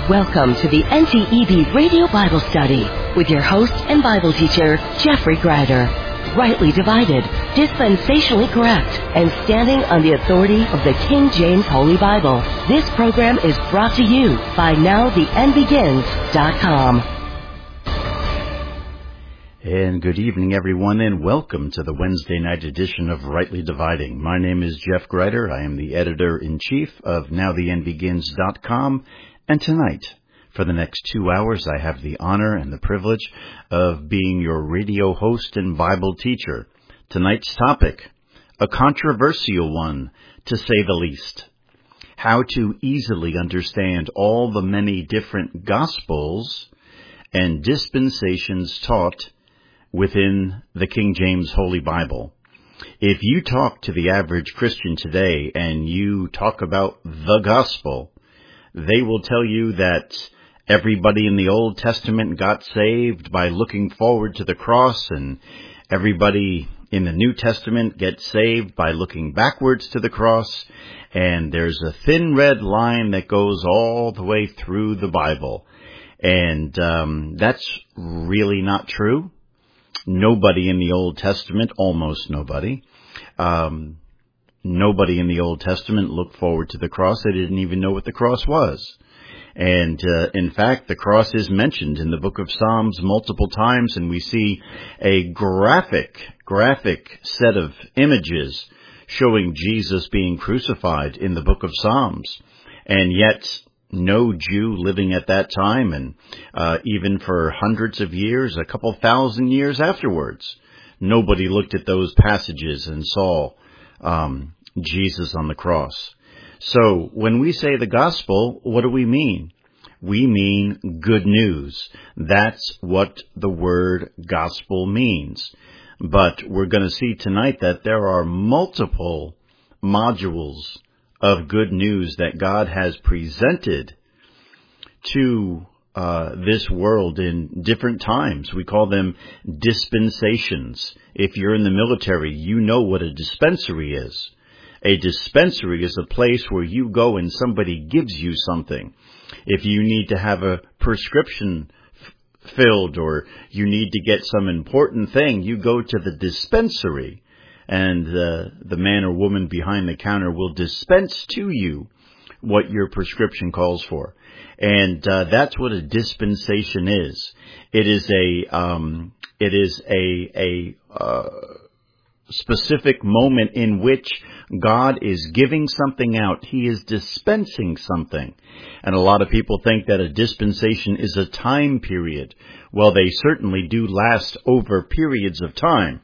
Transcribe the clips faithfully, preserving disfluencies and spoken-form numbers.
Welcome to the N T E B Radio Bible Study with your host and Bible teacher, Jeffrey Grider. Rightly divided, dispensationally correct, and standing on the authority of the King James Holy Bible. This program is brought to you by Now The End Begins dot com. And good evening, everyone, and welcome to the Wednesday night edition of Rightly Dividing. My name is Jeff Grider. I am the editor-in-chief of Now The End Begins dot com. And tonight, for the next two hours, I have the honor and the privilege of being your radio host and Bible teacher. Tonight's topic, a controversial one, to say the least. How to easily understand all the many different gospels and dispensations taught within the King James Holy Bible. If you talk to the average Christian today and you talk about the gospel, they will tell you that everybody in the Old Testament got saved by looking forward to the cross, and everybody in the New Testament gets saved by looking backwards to the cross, and there's a thin red line that goes all the way through the Bible. And um, that's really not true. Nobody in the Old Testament, almost nobody, um, nobody in the Old Testament looked forward to the cross. They didn't even know what the cross was. And uh, in fact, the cross is mentioned in the book of Psalms multiple times, and we see a graphic, graphic set of images showing Jesus being crucified in the book of Psalms. And yet, no Jew living at that time, and uh, even for hundreds of years, a couple thousand years afterwards, nobody looked at those passages and saw um, Jesus on the cross. So when we say the gospel, what do we mean? We mean good news. That's what the word gospel means. But we're going to see tonight that there are multiple modules of good news that God has presented to uh, this world in different times. We call them dispensations. If you're in the military, you know what a dispensary is. A dispensary is a place where you go and somebody gives you something. If you need to have a prescription f- filled or you need to get some important thing, you go to the dispensary. And uh, the man or woman behind the counter will dispense to you what your prescription calls for. And uh, that's what a dispensation is. It is a um, it is a a uh, specific moment in which God is giving something out. He is dispensing something. And a lot of people think that a dispensation is a time period. Well, they certainly do last over periods of time.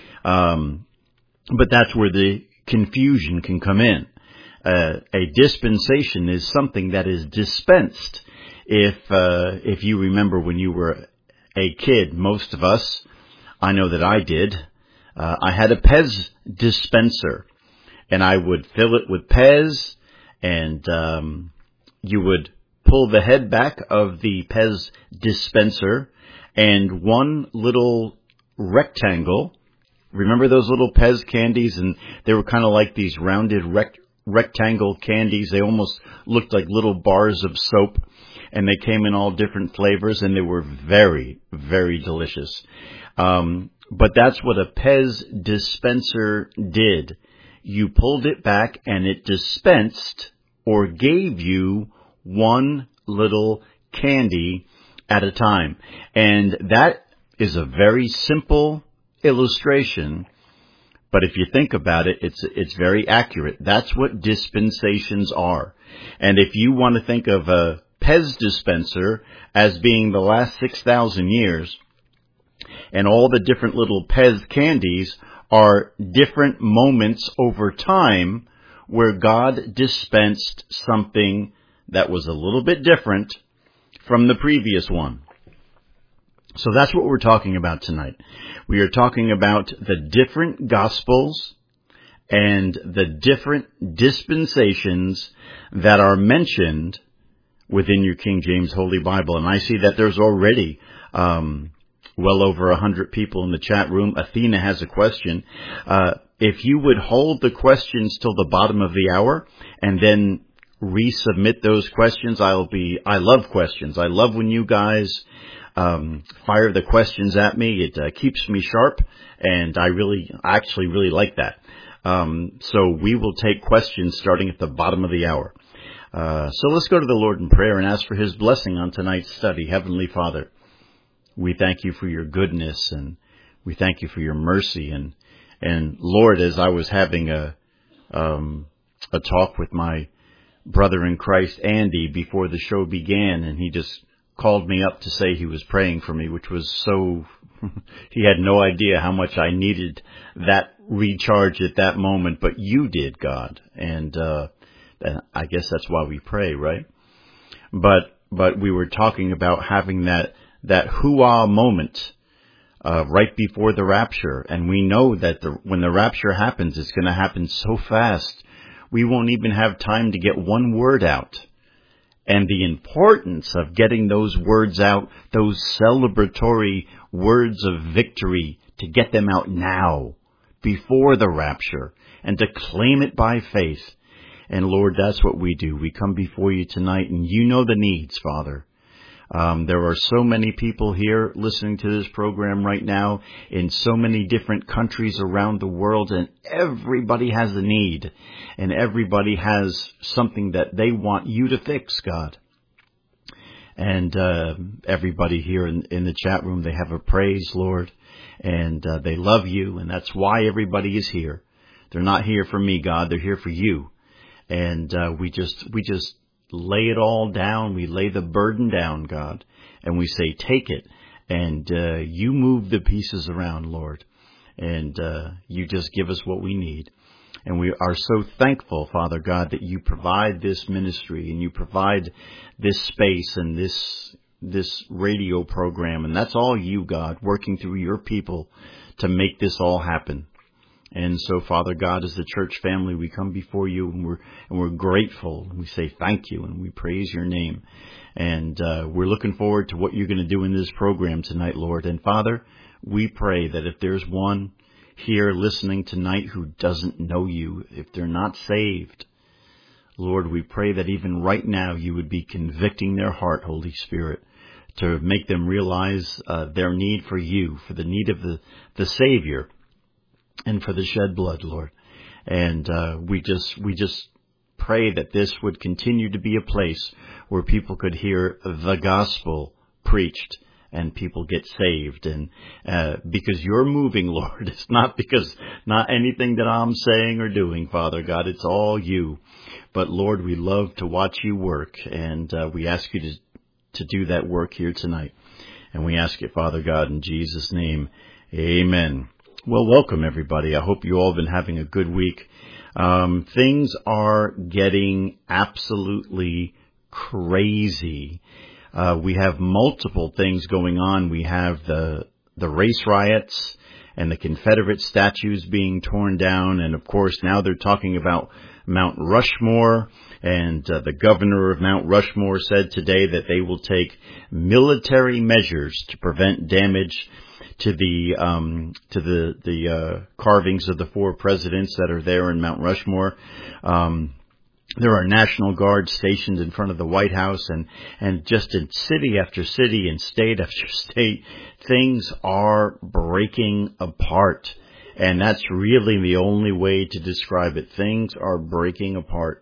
Um But that's where the confusion can come in. Uh, a dispensation is something that is dispensed. If uh, if you remember when you were a kid, most of us, I know that I did, uh, I had a Pez dispenser, and I would fill it with Pez, and um, you would pull the head back of the Pez dispenser, and one little rectangle. Remember those little Pez candies? And they were kind of like these rounded rect- rectangle candies. They almost looked like little bars of soap. And they came in all different flavors. And they were very, very delicious. Um, but that's what a Pez dispenser did. You pulled it back and it dispensed or gave you one little candy at a time. And that is a very simple illustration, but if you think about it, it's it's very accurate. That's what dispensations are. And if you want to think of a Pez dispenser as being the last six thousand years, and all the different little Pez candies are different moments over time where God dispensed something that was a little bit different from the previous one. So that's what we're talking about tonight. We are talking about the different gospels and the different dispensations that are mentioned within your King James Holy Bible. And I see that there's already um, well over a hundred people in the chat room. Athena has a question. Uh, if you would hold the questions till the bottom of the hour and then resubmit those questions. I'll be, I love questions. I love when you guys um, fire the questions at me. It uh, keeps me sharp, and I really, I actually really like that. Um, so we will take questions starting at the bottom of the hour. Uh, so let's go to the Lord in prayer and ask for His blessing on tonight's study. Heavenly Father, we thank You for Your goodness, and we thank You for Your mercy. And, and Lord, as I was having a, um, a talk with my brother in Christ, Andy, before the show began, and he just called me up to say he was praying for me, which was so, he had no idea how much I needed that recharge at that moment, but You did, God. And, uh, I guess that's why we pray, right? But, but we were talking about having that, that hoo-ah moment, uh, right before the rapture. And we know that the, when the rapture happens, it's going to happen so fast, we won't even have time to get one word out. And the importance of getting those words out, those celebratory words of victory, to get them out now, before the rapture, and to claim it by faith. And Lord, that's what we do. We come before You tonight, and You know the needs, Father. Um, there are so many people here listening to this program right now in so many different countries around the world, and everybody has a need, and everybody has something that they want You to fix, God. And uh, everybody here in, in the chat room, they have a praise, Lord, and uh, they love You, and that's why everybody is here. They're not here for me, God. They're here for You. And uh, we just we just lay it all down. We lay the burden down, God, and we say, take it. And uh, You move the pieces around, Lord, and uh, You just give us what we need. And we are so thankful, Father God, that You provide this ministry, and You provide this space and this this radio program. And that's all You, God, working through Your people to make this all happen. And so, Father God, as the church family, we come before You, and we're and we're grateful. We say thank You, and we praise Your name. And uh, we're looking forward to what You're going to do in this program tonight, Lord. And Father, we pray that if there's one here listening tonight who doesn't know You, if they're not saved, Lord, we pray that even right now You would be convicting their heart, Holy Spirit, to make them realize uh, their need for You, for the need of the, the Savior, and for the shed blood, Lord. And uh, we just we just pray that this would continue to be a place where people could hear the gospel preached and people get saved. And uh, because You're moving, Lord, it's not because not anything that I'm saying or doing, Father God. It's all You. But Lord, we love to watch You work, and uh, we ask You to to do that work here tonight. And we ask it, Father God, in Jesus' name. Amen. Well, welcome, everybody. I hope you all have been having a good week. Um, things are getting absolutely crazy. Uh, we have multiple things going on. We have the the race riots and the Confederate statues being torn down. And, of course, now they're talking about Mount Rushmore. And uh, the governor of Mount Rushmore said today that they will take military measures to prevent damage to the um, to the the uh, carvings of the four presidents that are there in Mount Rushmore. Um, there are National Guards stationed in front of the White House, and and just in city after city and state after state, things are breaking apart, and that's really the only way to describe it. Things are breaking apart.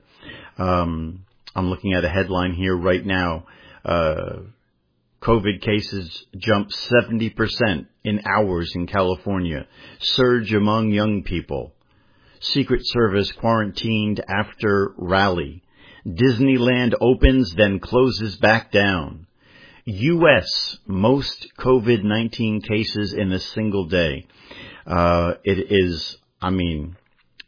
Um, I'm looking at a headline here right now. Uh, COVID cases jump seventy percent in hours in California. Surge among young people. Secret Service quarantined after rally. Disneyland opens, then closes back down. U S most COVID nineteen cases in a single day. Uh, it is, I mean,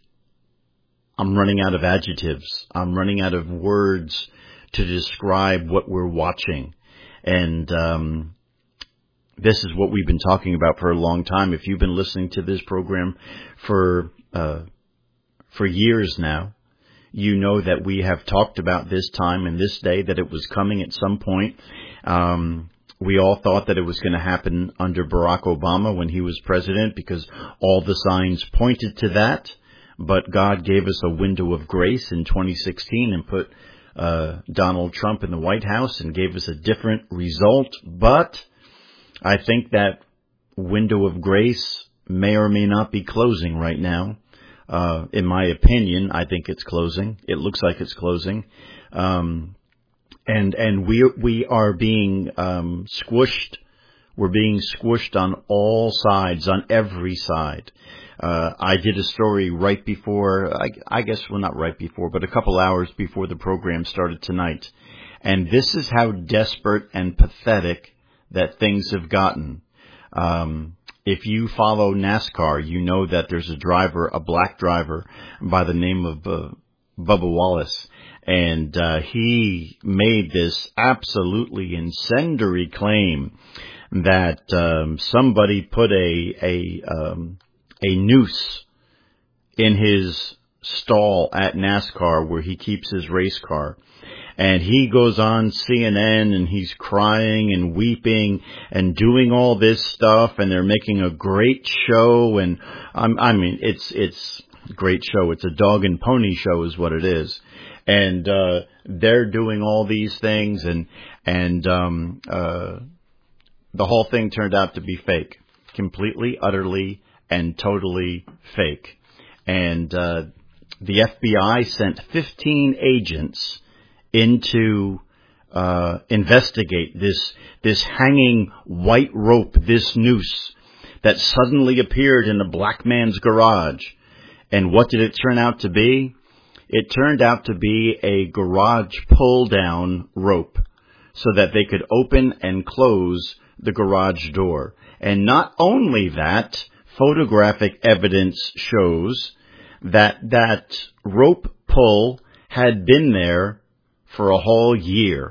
I'm running out of adjectives. I'm running out of words to describe what we're watching. And um, this is what we've been talking about for a long time. If you've been listening to this program for uh, for years now, you know that we have talked about this time and this day, that it was coming at some point. Um, we all thought that it was going to happen under Barack Obama when he was president, because all the signs pointed to that. But God gave us a window of grace in twenty sixteen and put uh, Donald Trump in the White House and gave us a different result. But I think that window of grace may or may not be closing right now. Uh, in my opinion, I think it's closing. It looks like it's closing. Um, and, and we, we are being, um, squished. We're being squished on all sides, on every side. Uh, I did a story right before, I, I guess, well, not right before, but a couple hours before the program started tonight. And this is how desperate and pathetic that things have gotten. Um, If you follow NASCAR, you know that there's a driver, a black driver by the name of uh, Bubba Wallace. And uh, he made this absolutely incendiary claim that um, somebody put a a um, a noose in his stall at NASCAR where he keeps his race car. And he goes on C N N and he's crying and weeping and doing all this stuff, and they're making a great show. And um, I mean, it's it's a great show. It's a dog and pony show is what it is. And uh, they're doing all these things, and and um, uh, the whole thing turned out to be fake, completely, utterly, and totally fake. And uh, the F B I sent fifteen agents into uh investigate this this hanging white rope, this noose that suddenly appeared in a black man's garage. And what did it turn out to be? It turned out to be a garage pull-down rope so that they could open and close the garage door. And not only that, photographic evidence shows that that rope pull had been there for a whole year.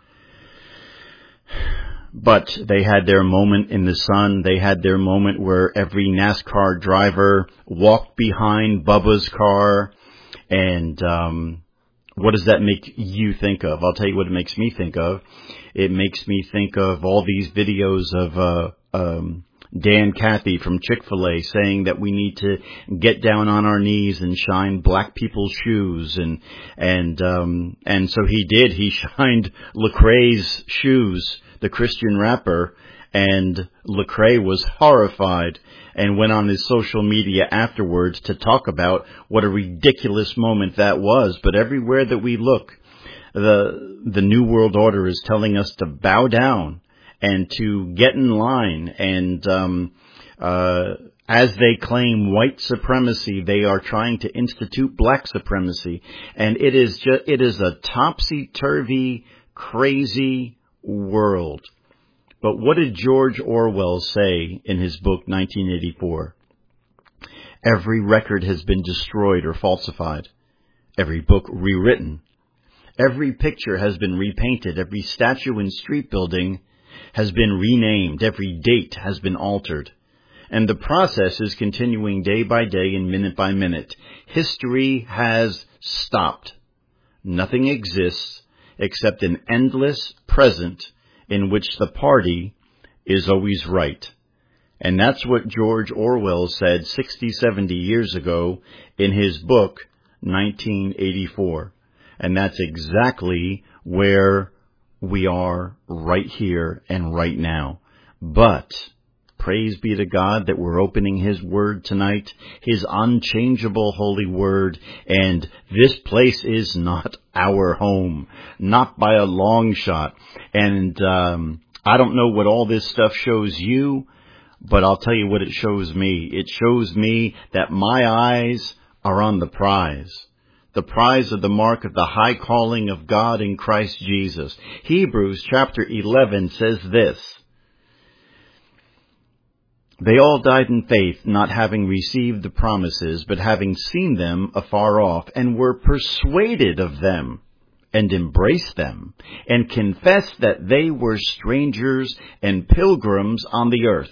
But they had their moment in the sun. They had their moment where every NASCAR driver walked behind Bubba's car. And um, what does that make you think of? I'll tell you what it makes me think of. It makes me think of all these videos of uh, um, Dan Cathy from Chick-fil-A saying that we need to get down on our knees and shine black people's shoes. And and um, and so he did. He shined Lecrae's shoes, the Christian rapper, and Lecrae was horrified and went on his social media afterwards to talk about what a ridiculous moment that was. But everywhere that we look, the the New World Order is telling us to bow down and to get in line. And um, uh, as they claim white supremacy, they are trying to institute black supremacy. And it is just, it is a topsy-turvy, crazy world. But what did George Orwell say in his book nineteen eighty-four? Every record has been destroyed or falsified. Every book rewritten. Every picture has been repainted. Every statue and street building has been renamed. Every date has been altered. And the process is continuing day by day and minute by minute. History has stopped. Nothing exists except an endless present in which the party is always right. And that's what George Orwell said sixty, seventy years ago in his book, nineteen eighty-four. And that's exactly where we are right here and right now. But praise be to God that we're opening His Word tonight, His unchangeable holy Word. And this place is not our home, not by a long shot. And um, I don't know what all this stuff shows you, but I'll tell you what it shows me. It shows me that my eyes are on the prize. The prize of the mark of the high calling of God in Christ Jesus. Hebrews chapter eleven says this. They all died in faith, not having received the promises, but having seen them afar off, and were persuaded of them, and embraced them, and confessed that they were strangers and pilgrims on the earth.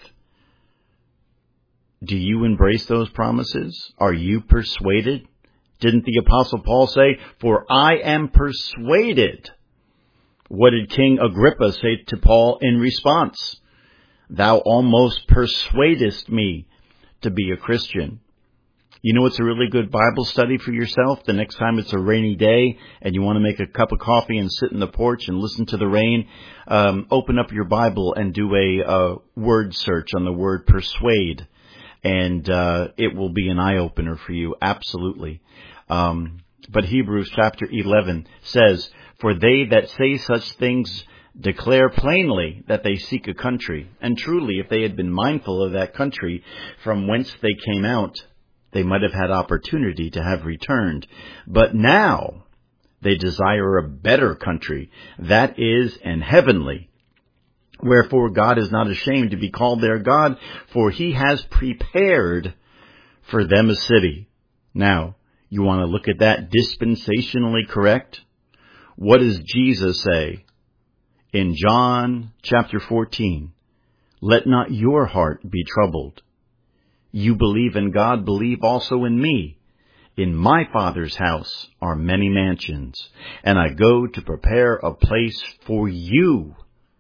Do you embrace those promises? Are you persuaded? Didn't the Apostle Paul say, "For I am persuaded"? What did King Agrippa say to Paul in response? "Thou almost persuadest me to be a Christian." You know, it's a really good Bible study for yourself. The next time it's a rainy day and you want to make a cup of coffee and sit in the porch and listen to the rain, um, open up your Bible and do a, a word search on the word persuade. And uh, it will be an eye-opener for you, absolutely. Um, but Hebrews chapter eleven says, "For they that say such things declare plainly that they seek a country. And truly, if they had been mindful of that country from whence they came out, they might have had opportunity to have returned. But now they desire a better country, that is, an heavenly. Wherefore God is not ashamed to be called their God, for he has prepared for them a city." Now, you want to look at that dispensationally correct? What does Jesus say? In John chapter fourteen, "Let not your heart be troubled. You believe in God, believe also in me. In my Father's house are many mansions, and I go to prepare a place for you."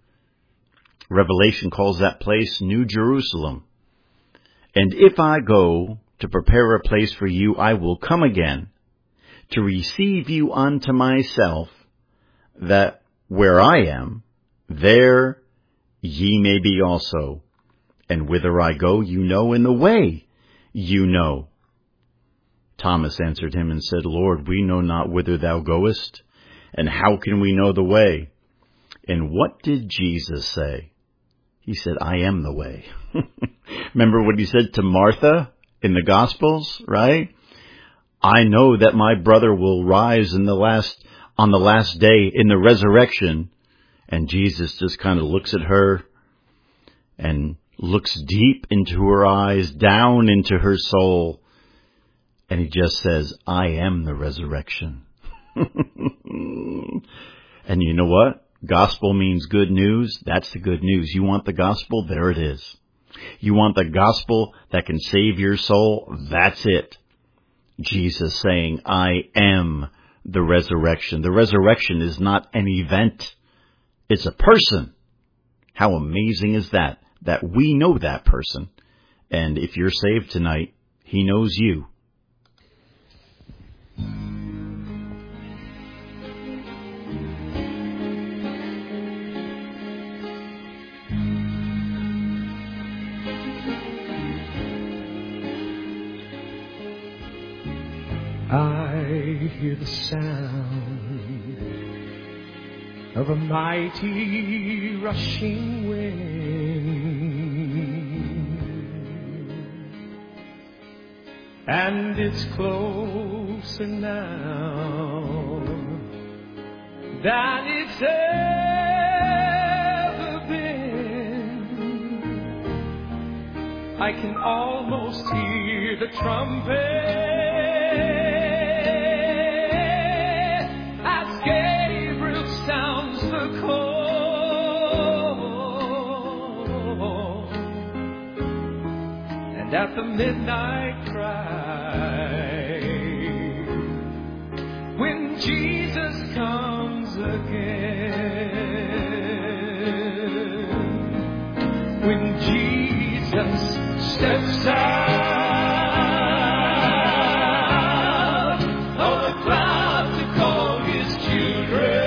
Revelation calls that place New Jerusalem. "And if I go to prepare a place for you, I will come again to receive you unto myself, that where I am, there ye may be also. And whither I go, you know, and the way you know." Thomas answered him and said, "Lord, we know not whither thou goest, and how can we know the way?" And what did Jesus say? He said, "I am the way." Remember what he said to Martha in the Gospels, right? "I know that my brother will rise in the last, on the last day in the resurrection." And Jesus just kind of looks at her and looks deep into her eyes, down into her soul. And he just says, "I am the resurrection." And you know what? Gospel means good news. That's the good news. You want the gospel? There it is. You want the gospel that can save your soul? That's it. Jesus saying, "I am the resurrection." The resurrection is not an event. It's a person. How amazing is that? That we know that person. And if you're saved tonight, he knows you. I hear the sound of a mighty rushing wind, and it's closer now than it's ever been. I can almost hear the trumpet at the midnight cry, when Jesus comes again, when Jesus steps out on the cloud to call his children.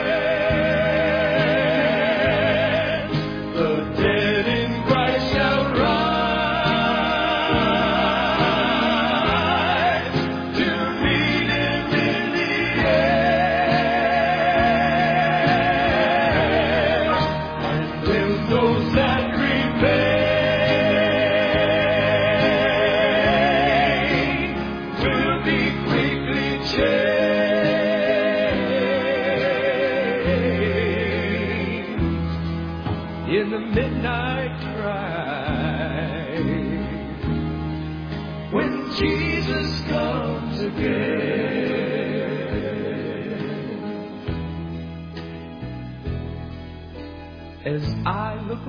As I look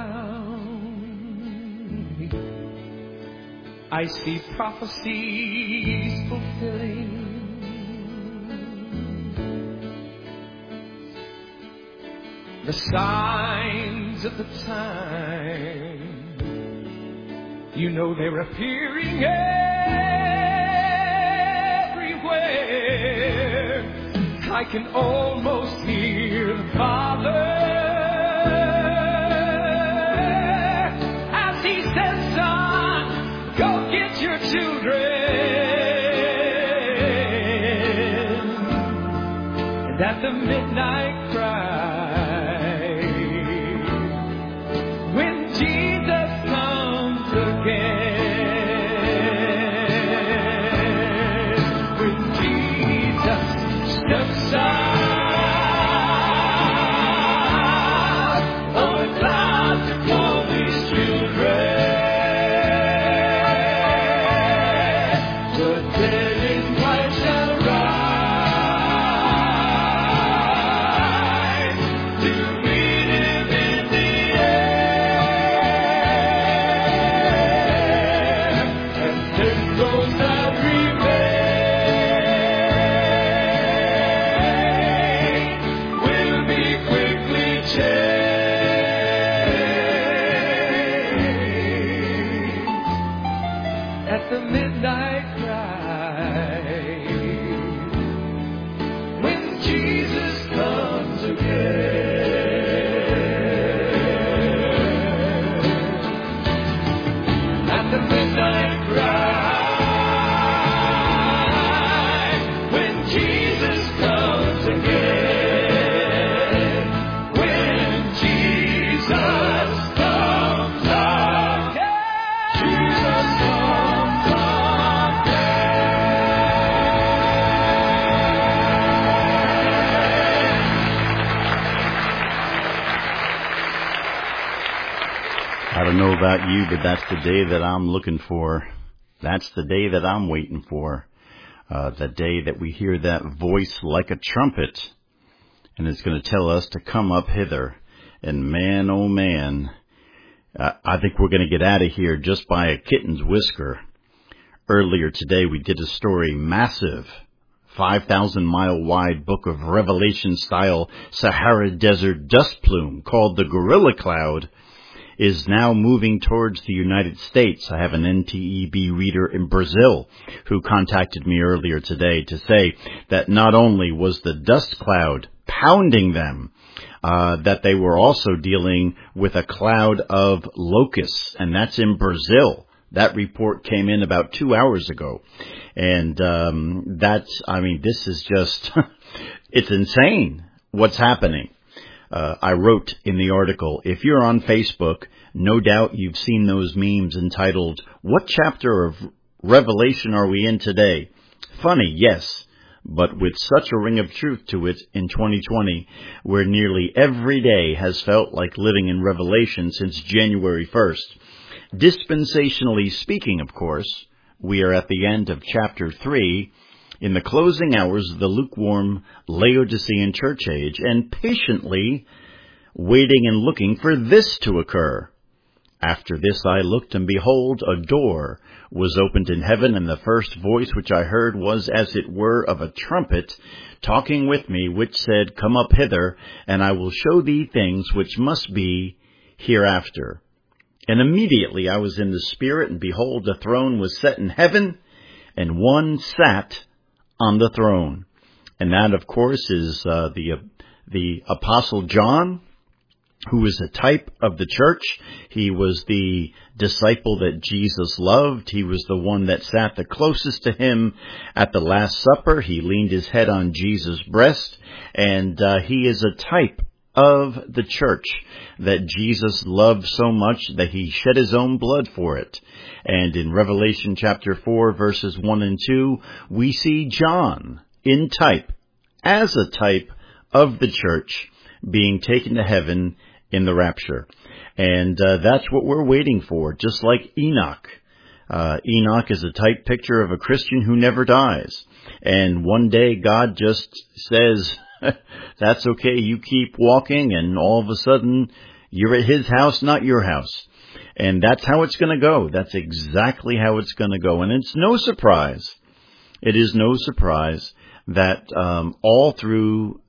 around, I see prophecies fulfilling. The signs of the time, you know they're appearing everywhere. I can almost hear the Father as He says, son, go get your children. And at the midnight cry, when Jesus comes again, when Jesus steps out on the clouds to call these children, the dead in Christ shall rise to meet Him in the air, and then those that remain will be quickly changed. At the midnight cry, when Jesus comes again. At the midnight cry, when Jesus comes again. When Jesus comes again. Jesus comes I don't know about you, but that's the day that I'm looking for. That's the day that I'm waiting for. Uh, the day that we hear that voice like a trumpet, and it's going to tell us to come up hither. And man, oh man, uh, I think we're going to get out of here just by a kitten's whisker. Earlier today, we did a story, massive, five thousand mile wide book of Revelation style Sahara Desert dust plume called the Gorilla Cloud is now moving towards the United States. I have an N T E B reader in Brazil who contacted me earlier today to say that not only was the dust cloud pounding them, uh, that they were also dealing with a cloud of locusts, and that's in Brazil. That report came in about two hours ago. And um, that's, I mean, this is just, it's insane what's happening. Uh, I wrote in the article, if you're on Facebook, no doubt you've seen those memes entitled, "What chapter of Revelation are we in today?" Funny, yes, but with such a ring of truth to it in twenty twenty, where nearly every day has felt like living in Revelation since January first. Dispensationally speaking, of course, we are at the end of chapter three, in the closing hours of the lukewarm Laodicean church age, and patiently waiting and looking for this to occur. After this I looked, and behold, a door was opened in heaven, and the first voice which I heard was as it were of a trumpet, talking with me, which said, Come up hither, and I will show thee things which must be hereafter. And immediately I was in the Spirit, and behold, a throne was set in heaven, and one sat on the throne. And that, of course, is uh, the uh, the Apostle John, who is a type of the church. He was the disciple that Jesus loved. He was the one that sat the closest to him at the Last Supper. He leaned his head on Jesus' breast, and uh, he is a type of the church that Jesus loved so much that he shed his own blood for it. And in Revelation chapter four, verses one and two, we see John in type, as a type of the church, being taken to heaven in the rapture. And uh, that's what we're waiting for, just like Enoch. Uh, Enoch is a type picture of a Christian who never dies. And one day God just says, that's okay, you keep walking, and all of a sudden you're at his house, not your house. And that's how it's going to go. That's exactly how it's going to go. And it's no surprise, it is no surprise that um, all through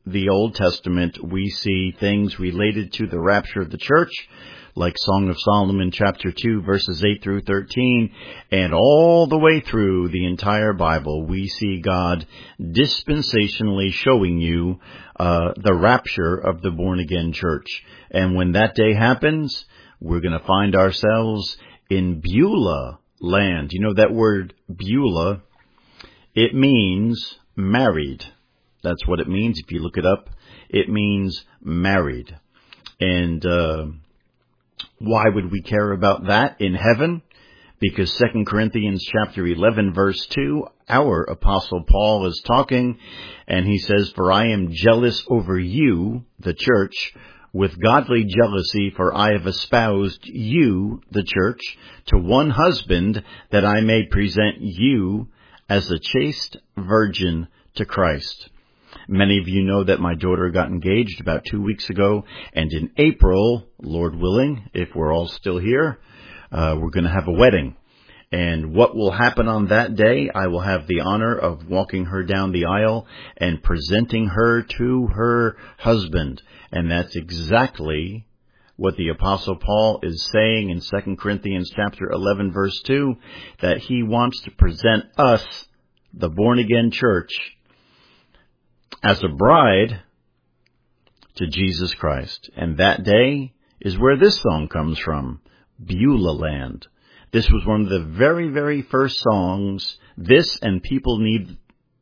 the Old Testament, we see things related to the rapture of the church, like Song of Solomon chapter two, verses eight through thirteen, and all the way through the entire Bible, we see God dispensationally showing you uh, the rapture of the born-again church. And when that day happens, we're going to find ourselves in Beulah land. You know that word Beulah? It means married. That's what it means. If you look it up, it means married. And uh, why would we care about that in heaven? Because Second Corinthians chapter eleven, verse two, our Apostle Paul is talking, and he says, "For I am jealous over you, the church, with godly jealousy, for I have espoused you, the church, to one husband, that I may present you as a chaste virgin to Christ." Many of you know that my daughter got engaged about two weeks ago, and in April, Lord willing, if we're all still here, uh, we're going to have a wedding. And what will happen on that day, I will have the honor of walking her down the aisle and presenting her to her husband. And that's exactly what the Apostle Paul is saying in Second Corinthians chapter eleven, verse two, that he wants to present us, the born-again church, as a bride to Jesus Christ. And that day is where this song comes from, Beulah Land. This was one of the very, very first songs. This and People Need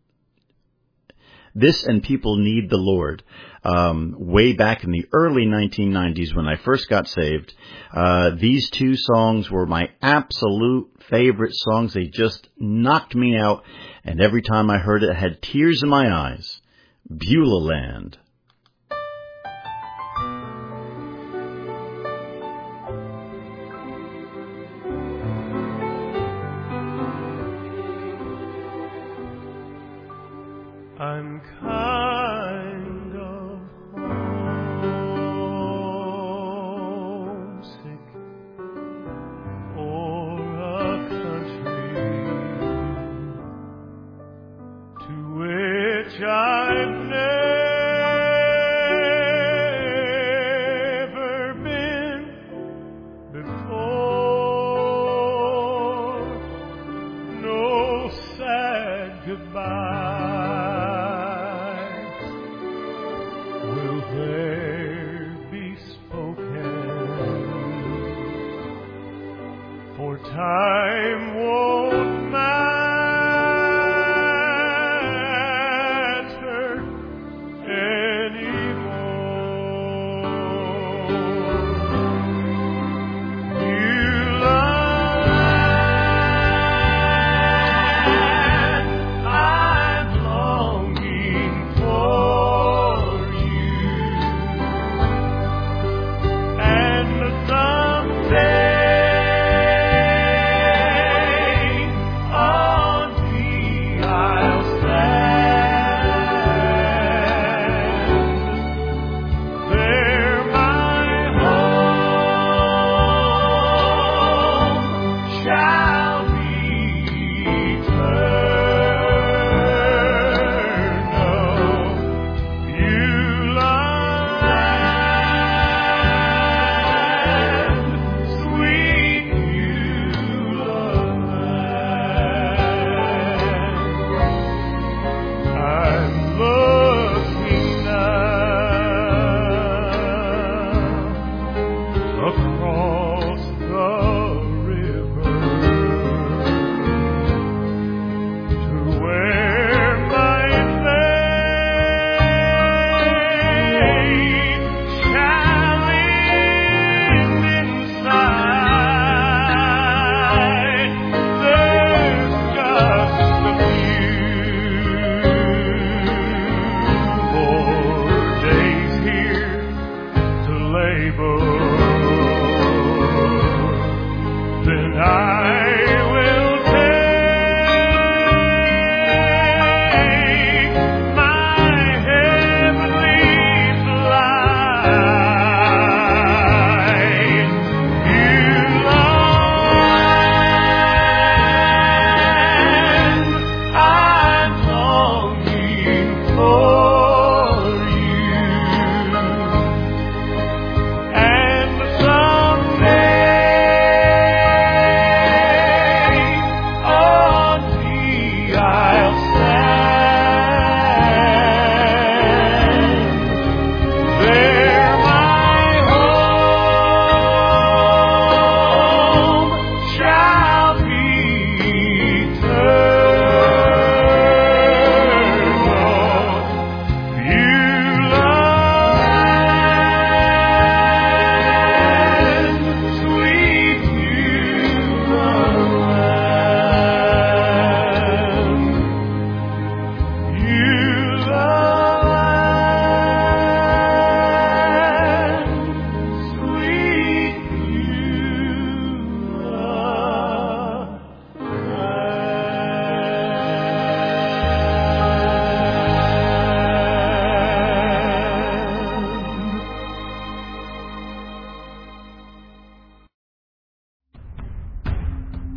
This and People Need the Lord. Um, way back in the early nineteen nineties when I first got saved, uh, these two songs were my absolute favorite songs. They just knocked me out, and every time I heard it, I had tears in my eyes. Beulah Land. I'm kind of homesick for a country to which I've never been before. No sad goodbye there be spoken, for time won't matter anymore. Beulah land, I'm longing for. There my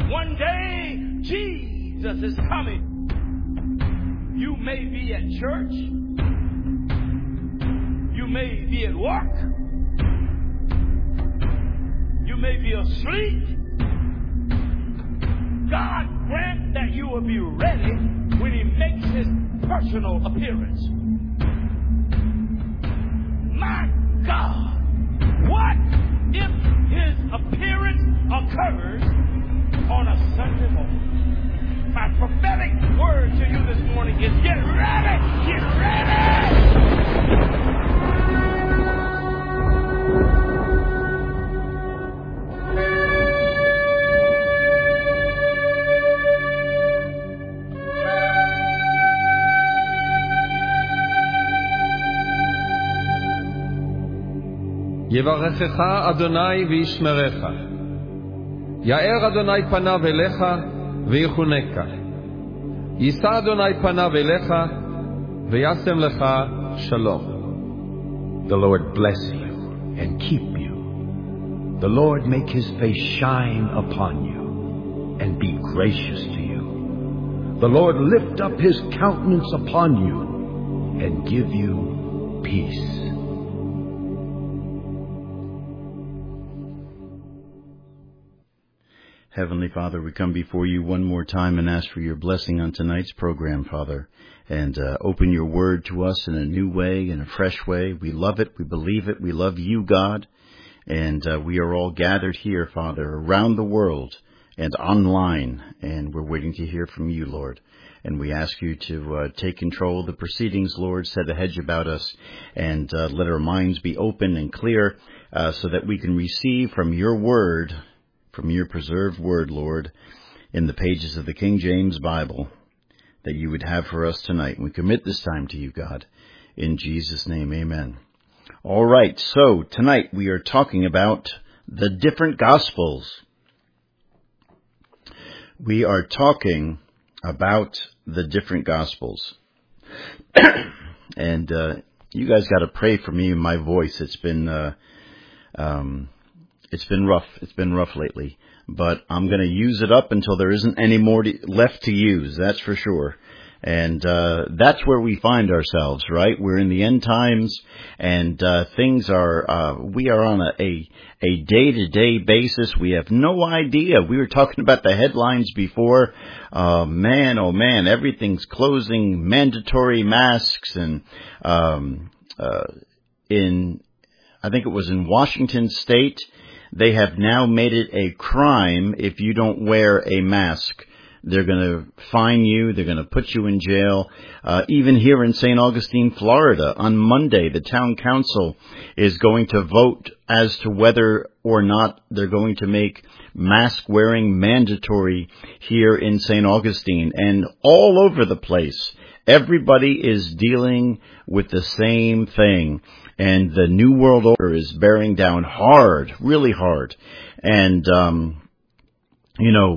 One day, Jesus is coming. You may be at church. You may be at work. You may be asleep. God grant that you will be ready when He makes His personal appearance. My God, what if His appearance occurs on a Sunday morning? My prophetic word to you this morning is get ready, get ready! יברכך אדוני וישמרך. יאר אדוני פניו אליך ויחונקה. יישא אדוני פניו אליך וישם לך שלום. The Lord bless you and keep you. The Lord make His face shine upon you and be gracious to you. The Lord lift up His countenance upon you and give you peace. Heavenly Father, we come before you one more time and ask for your blessing on tonight's program, Father, and uh, open your word to us in a new way, in a fresh way. We love it. We believe it. We love you, God, and uh, we are all gathered here, Father, around the world and online, and we're waiting to hear from you, Lord. And we ask you to uh, take control of the proceedings, Lord, set a hedge about us, and uh, let our minds be open and clear uh, so that we can receive from your word, from your preserved word, Lord, in the pages of the King James Bible that you would have for us tonight. We commit this time to you, God. In Jesus' name, amen. All right, so tonight we are talking about the different Gospels. We are talking about the different Gospels. And uh, you guys got to pray for me and my voice. It's been... Uh, um, It's been rough. It's been rough lately. But I'm going to use it up until there isn't any more to, left to use, that's for sure. And uh that's where we find ourselves, right? We're in the end times, and uh things are, uh we are on a, a, a day-to-day basis. We have no idea. We were talking about the headlines before. Uh man, oh man, everything's closing, mandatory masks, and um uh in, I think it was in Washington State, they have now made it a crime if you don't wear a mask. They're going to fine you. They're going to put you in jail. Uh, even here in Saint Augustine, Florida, on Monday, the town council is going to vote as to whether or not they're going to make mask wearing mandatory here in Saint Augustine. And all over the place, everybody is dealing with the same thing. And the New World Order is bearing down hard, really hard. And, um, you know,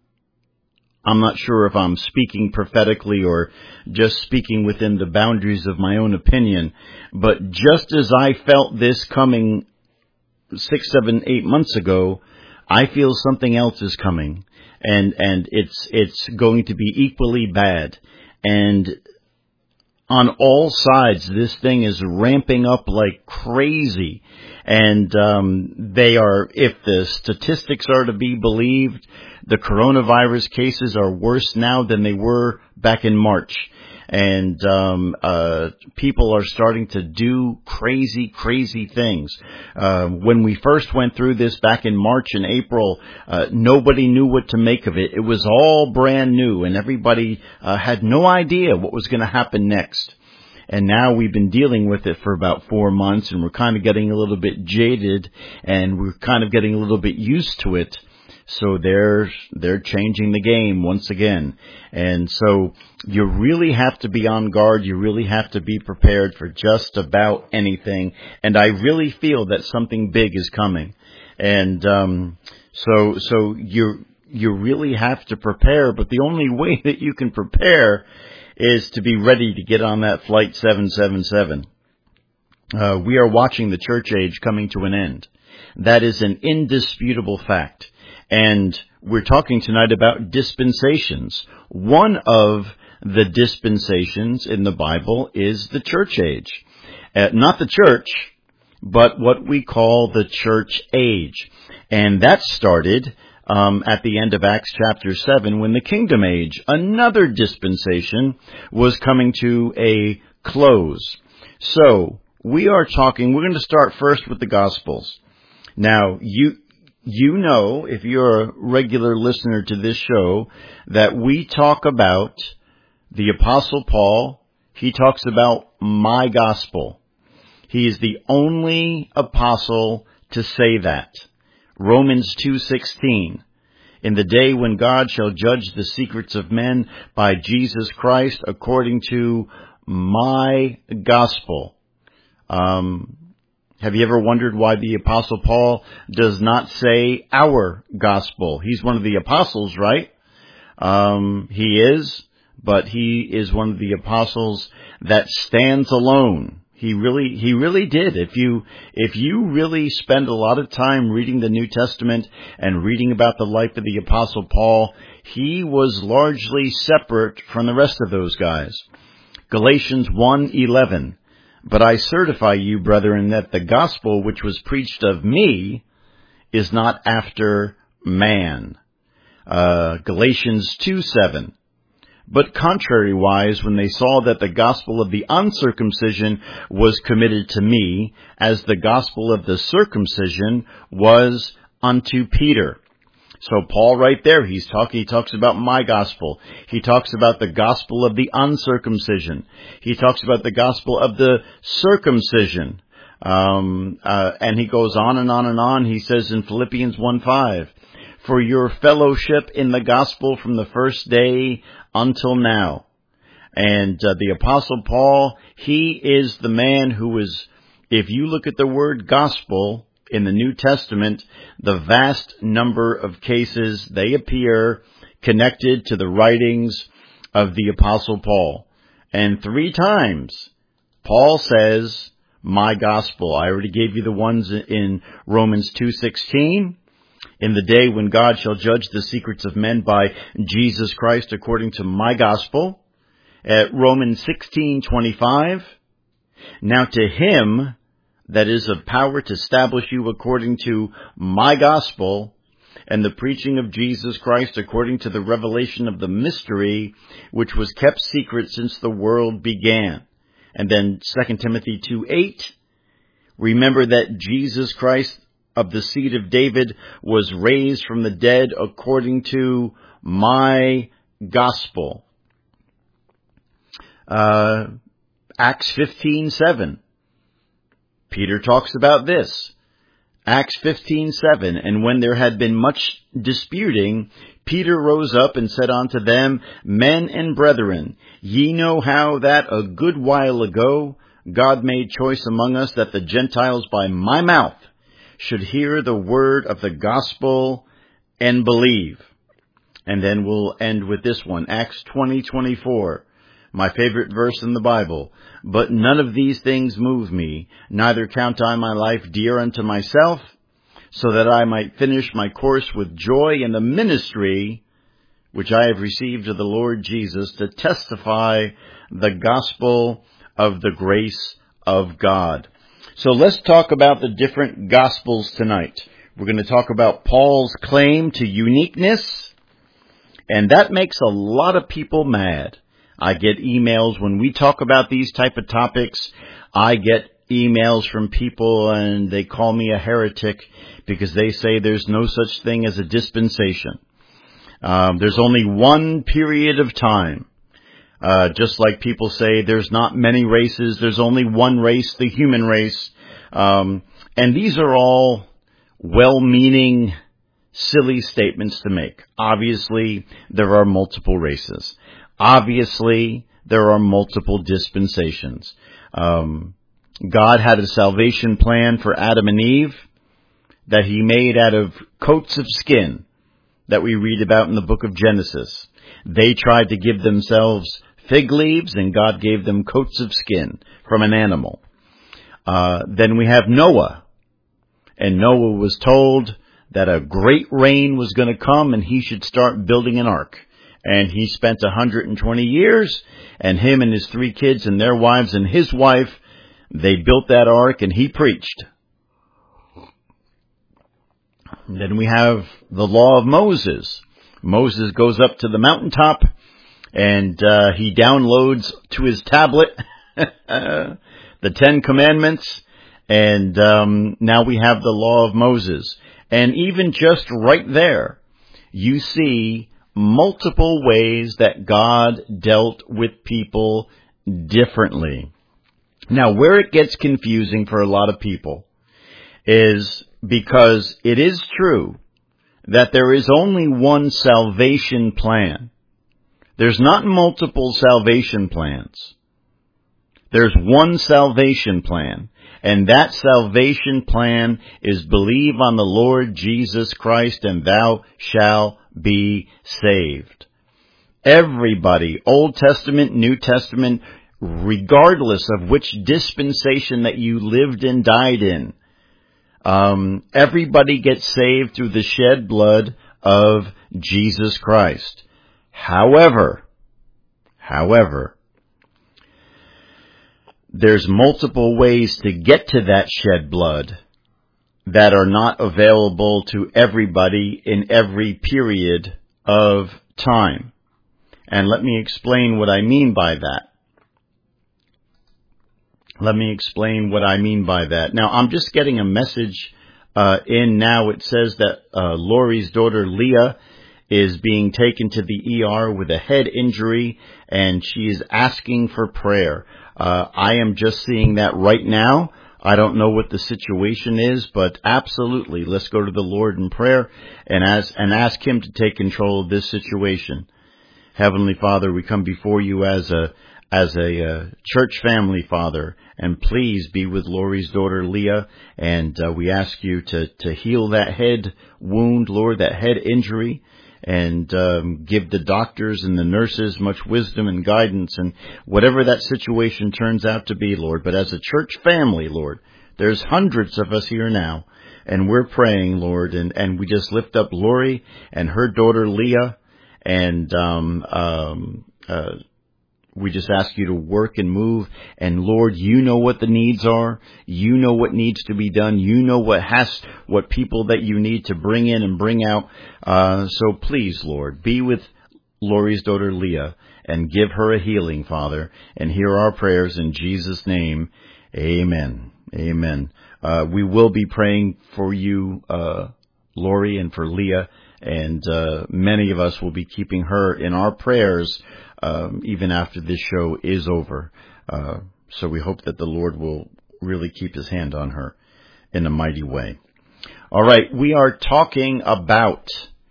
I'm not sure if I'm speaking prophetically or just speaking within the boundaries of my own opinion, but just as I felt this coming six, seven, eight months ago, I feel something else is coming. And, and it's, it's going to be equally bad. And on all sides, this thing is ramping up like crazy. And um, they are, if the statistics are to be believed, the coronavirus cases are worse now than they were back in March. And um, uh, people are starting to do crazy, crazy things. Uh, when we first went through this back in March and April, uh, nobody knew what to make of it. It was all brand new, and everybody uh, had no idea what was going to happen next. And now we've been dealing with it for about four months, and we're kind of getting a little bit jaded, and we're kind of getting a little bit used to it. So they're, they're changing the game once again. And so you really have to be on guard. You really have to be prepared for just about anything. And I really feel that something big is coming. And, um, so, so you, you really have to prepare, but the only way that you can prepare is to be ready to get on that flight seven seven seven. Uh, we are watching the church age coming to an end. That is an indisputable fact. And we're talking tonight about dispensations. One of the dispensations in the Bible is the church age. Uh, not the church, but what we call the church age. And that started um, at the end of Acts chapter seven when the kingdom age, another dispensation, was coming to a close. So we are talking, we're going to start first with the Gospels. Now, you you know, if you're a regular listener to this show, that we talk about the Apostle Paul. He talks about my gospel. He is the only apostle to say that. Romans two sixteen. In the day when God shall judge the secrets of men by Jesus Christ according to my gospel. Um, have you ever wondered why the Apostle Paul does not say our gospel? He's one of the apostles, right? Um, he is, but he is one of the apostles that stands alone. He really, he really did. If you, if you really spend a lot of time reading the New Testament and reading about the life of the Apostle Paul, he was largely separate from the rest of those guys. Galatians one eleven. But I certify you, brethren, that the gospel which was preached of me is not after man. Uh, Galatians two seven. But contrariwise, when they saw that the gospel of the uncircumcision was committed to me, as the gospel of the circumcision was unto Peter. So Paul right there, he's talking, he talks about my gospel. He talks about the gospel of the uncircumcision. He talks about the gospel of the circumcision. Um, uh, and he goes on and on and on. He says in Philippians one five, for your fellowship in the gospel from the first day until now. And uh, the Apostle Paul, he is the man who is, if you look at the word gospel in the New Testament, the vast number of cases they appear connected to the writings of the Apostle Paul. And three times, Paul says, my gospel. I already gave you the ones in Romans two sixteen. In the day when God shall judge the secrets of men by Jesus Christ according to my gospel. At Romans sixteen twenty-five. Now to him that is of power to establish you according to my gospel and the preaching of Jesus Christ according to the revelation of the mystery which was kept secret since the world began. And then Second Timothy two eight. Remember that Jesus Christ of the seed of David was raised from the dead according to my gospel. Uh, Acts fifteen seven. Peter talks about this. Acts fifteen seven. And when there had been much disputing, Peter rose up and said unto them, men and brethren, ye know how that a good while ago God made choice among us that the Gentiles by my mouth should hear the word of the gospel and believe. And then we'll end with this one, Acts twenty twenty-four, my favorite verse in the Bible. But none of these things move me, neither count I my life dear unto myself, so that I might finish my course with joy in the ministry which I have received of the Lord Jesus, to testify the gospel of the grace of God. So let's talk about the different gospels tonight. We're going to talk about Paul's claim to uniqueness, and that makes a lot of people mad. I get emails when we talk about these type of topics. I get emails from people and they call me a heretic because they say there's no such thing as a dispensation. Um, there's only one period of time. Uh, just like people say there's not many races, there's only one race, the human race. Um, and these are all well-meaning, silly statements to make. Obviously, there are multiple races. Obviously, there are multiple dispensations. Um, God had a salvation plan for Adam and Eve that he made out of coats of skin that we read about in the book of Genesis. They tried to give themselves fig leaves, and God gave them coats of skin from an animal. Uh, then we have Noah. And Noah was told that a great rain was going to come and he should start building an ark. And he spent one hundred twenty years, and him and his three kids and their wives and his wife, they built that ark, and he preached. And then we have the law of Moses. Moses goes up to the mountaintop, and uh, he downloads to his tablet the Ten Commandments, and um, now we have the law of Moses. And even just right there, you see multiple ways that God dealt with people differently. Now, where it gets confusing for a lot of people is because it is true that there is only one salvation plan. There's not multiple salvation plans. There's one salvation plan. And that salvation plan is believe on the Lord Jesus Christ and thou shalt be saved. Everybody, Old Testament, New Testament, regardless of which dispensation that you lived and died in, um, everybody gets saved through the shed blood of Jesus Christ. However, however, there's multiple ways to get to that shed blood that are not available to everybody in every period of time. And let me explain what I mean by that. Let me explain what I mean by that. Now, I'm just getting a message uh, in now. It says that uh, Lori's daughter, Leah, is being taken to the E R with a head injury, and she is asking for prayer. Uh, I am just seeing that right now. I don't know what the situation is, but absolutely, let's go to the Lord in prayer and ask, and ask Him to take control of this situation. Heavenly Father, we come before you as a as a uh, church family, Father, and please be with Lori's daughter, Leah, and uh, we ask you to, to heal that head wound, Lord, that head injury, and um, give the doctors and the nurses much wisdom and guidance, and whatever that situation turns out to be, Lord. But as a church family, Lord, there's hundreds of us here now, and we're praying, Lord, and, and we just lift up Lori and her daughter, Leah, and um, um, uh, we just ask you to work and move. And Lord, you know what the needs are. You know what needs to be done. You know what has, what people that you need to bring in and bring out. Uh, so please, Lord, be with Lori's daughter Leah and give her a healing, Father. And hear our prayers in Jesus' name. Amen. Amen. Uh, we will be praying for you, uh, Lori, and for Leah. And uh, many of us will be keeping her in our prayers Um, even after this show is over. Uh, so we hope that the Lord will really keep His hand on her in a mighty way. All right, we are talking about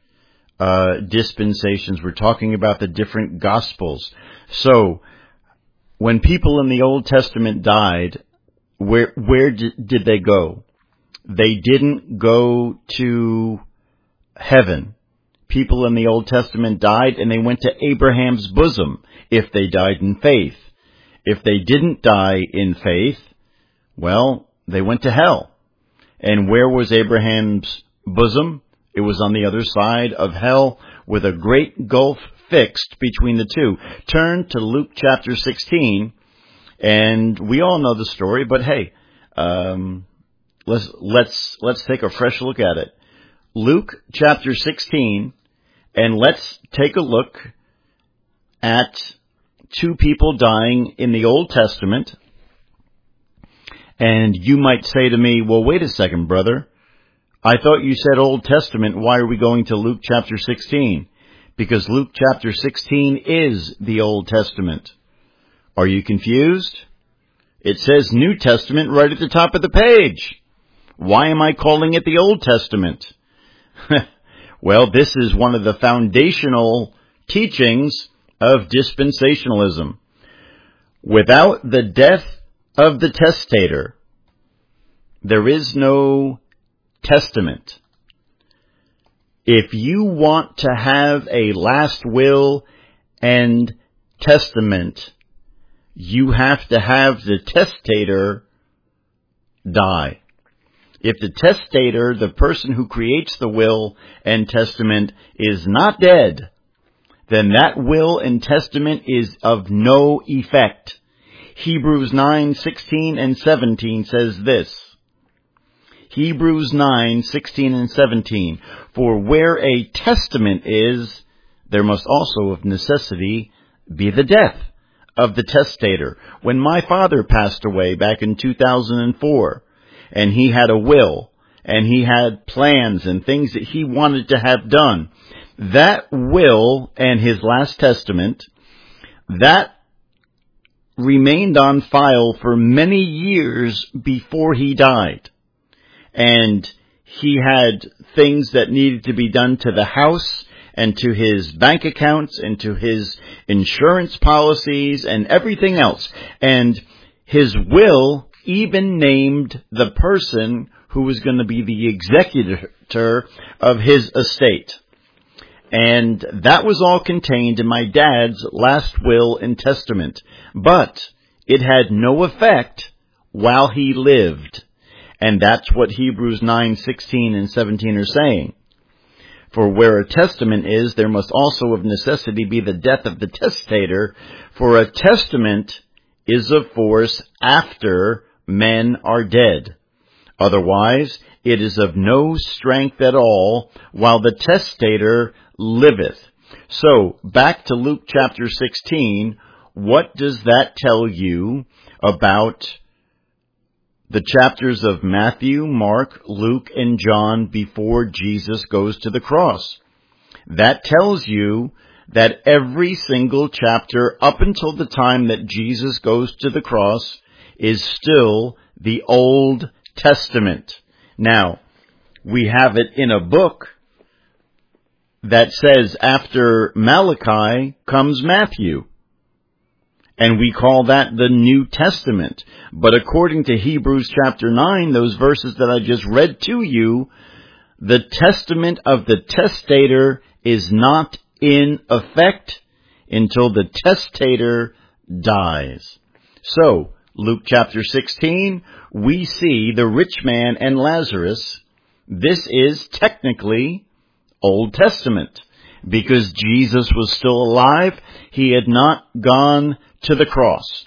uh, dispensations. We're talking about the different Gospels. So when people in the Old Testament died, where where did, did they go? They didn't go to heaven. People in the Old Testament died and they went to Abraham's bosom if they died in faith. If they didn't die in faith, well, they went to hell. And where was Abraham's bosom? It was on the other side of hell with a great gulf fixed between the two. Turn to Luke chapter sixteen, and we all know the story, but hey, um, let's, let's, let's take a fresh look at it. Luke chapter sixteen, and let's take a look at two people dying in the Old Testament. And you might say to me, well, wait a second, brother. I thought you said Old Testament. Why are we going to Luke chapter sixteen? Because Luke chapter sixteen is the Old Testament. Are you confused? It says New Testament right at the top of the page. Why am I calling it the Old Testament? Well, this is one of the foundational teachings of dispensationalism. Without the death of the testator, there is no testament. If you want to have a last will and testament, you have to have the testator die. If the testator, the person who creates the will and testament, is not dead, then that will and testament is of no effect. Hebrews nine sixteen and seventeen says this. Hebrews nine sixteen and seventeen. For where a testament is, there must also of necessity be the death of the testator. When my father passed away back in two thousand four, and he had a will, and he had plans and things that he wanted to have done, that will and his last testament, that remained on file for many years before he died. And he had things that needed to be done to the house and to his bank accounts and to his insurance policies and everything else. And his will even named the person who was going to be the executor of his estate. And that was all contained in my dad's last will and testament. But it had no effect while he lived. And that's what Hebrews nine sixteen and seventeen are saying. For where a testament is, there must also of necessity be the death of the testator. For a testament is of force after men are dead. Otherwise, it is of no strength at all while the testator liveth. So, back to Luke chapter sixteen, what does that tell you about the chapters of Matthew, Mark, Luke, and John before Jesus goes to the cross? That tells you that every single chapter up until the time that Jesus goes to the cross is still the Old Testament. Now, we have it in a book that says after Malachi comes Matthew. And we call that the New Testament. But according to Hebrews chapter nine, those verses that I just read to you, the testament of the testator is not in effect until the testator dies. So, Luke chapter sixteen, we see the rich man and Lazarus. This is technically Old Testament, because Jesus was still alive. He had not gone to the cross.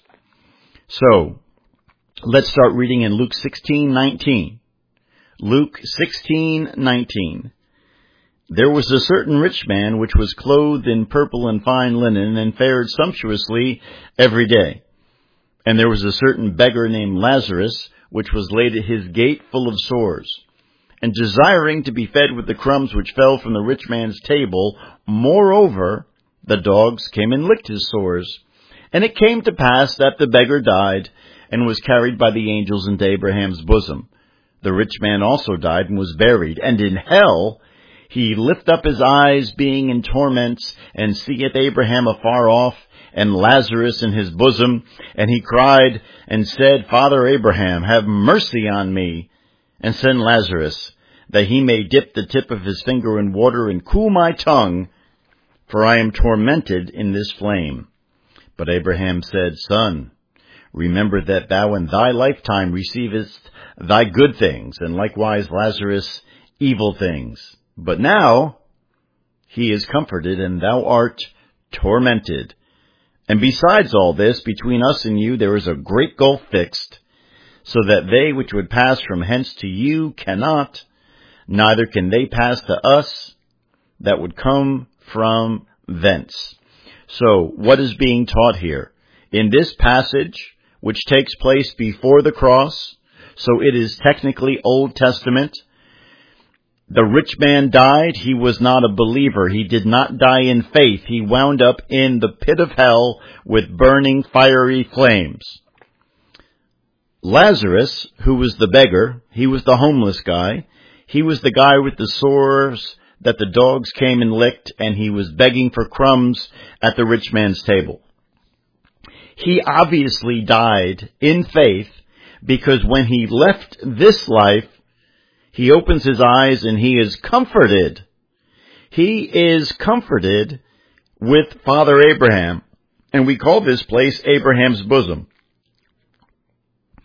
So, let's start reading in Luke sixteen nineteen. Luke sixteen nineteen. There was a certain rich man which was clothed in purple and fine linen, and fared sumptuously every day. And there was a certain beggar named Lazarus, which was laid at his gate full of sores, and desiring to be fed with the crumbs which fell from the rich man's table. Moreover, the dogs came and licked his sores. And it came to pass that the beggar died, and was carried by the angels into Abraham's bosom. The rich man also died, and was buried. And in hell he lift up his eyes, being in torments, and seeth Abraham afar off, and Lazarus in his bosom. And he cried and said, Father Abraham, have mercy on me, and send Lazarus, that he may dip the tip of his finger in water, and cool my tongue, for I am tormented in this flame. But Abraham said, Son, remember that thou in thy lifetime receivest thy good things, and likewise Lazarus evil things. But now he is comforted, and thou art tormented. And besides all this, between us and you there is a great gulf fixed, so that they which would pass from hence to you cannot, neither can they pass to us that would come from thence. So, what is being taught here? In this passage, which takes place before the cross, so it is technically Old Testament, the rich man died. He was not a believer. He did not die in faith. He wound up in the pit of hell with burning fiery flames. Lazarus, who was the beggar, he was the homeless guy. He was the guy with the sores that the dogs came and licked, and he was begging for crumbs at the rich man's table. He obviously died in faith, because when he left this life, he opens his eyes and he is comforted. He is comforted with Father Abraham, and we call this place Abraham's bosom.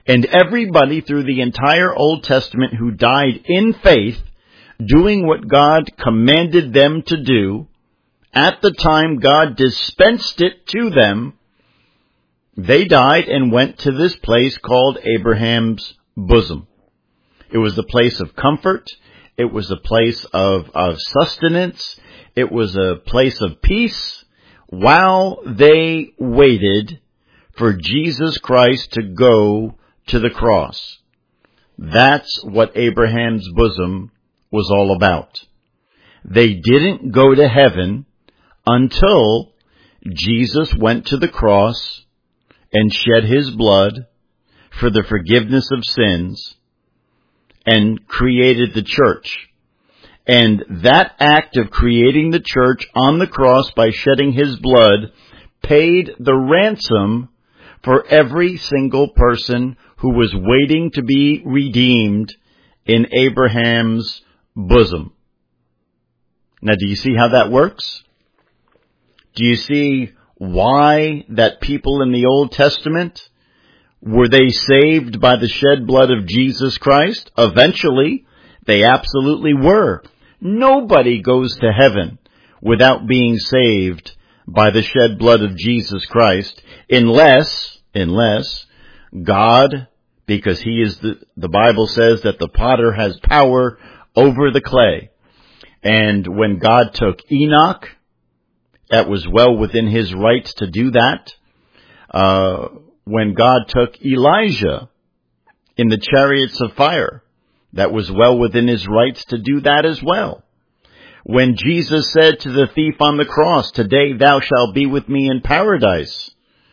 And everybody through the entire Old Testament who died in faith, doing what God commanded them to do, at the time God dispensed it to them, they died and went to this place called Abraham's bosom. It was a place of comfort. It was a place of, of sustenance. It was a place of peace while they waited for Jesus Christ to go to the cross. That's what Abraham's bosom was all about. They didn't go to heaven until Jesus went to the cross and shed his blood for the forgiveness of sins and created the church. And that act of creating the church on the cross by shedding his blood paid the ransom for every single person who was waiting to be redeemed in Abraham's bosom. Now, do you see how that works? Do you see why that people in the Old Testament, were they saved by the shed blood of Jesus Christ? Eventually, they absolutely were. Nobody goes to heaven without being saved by the shed blood of Jesus Christ, unless, unless God, because he is the, the Bible says that the potter has power over the clay. And when God took Enoch, that was well within his rights to do that. Uh, when God took Elijah in the chariots of fire, that was well within his rights to do that as well. When Jesus said to the thief on the cross, "Today thou shalt be with me in paradise,"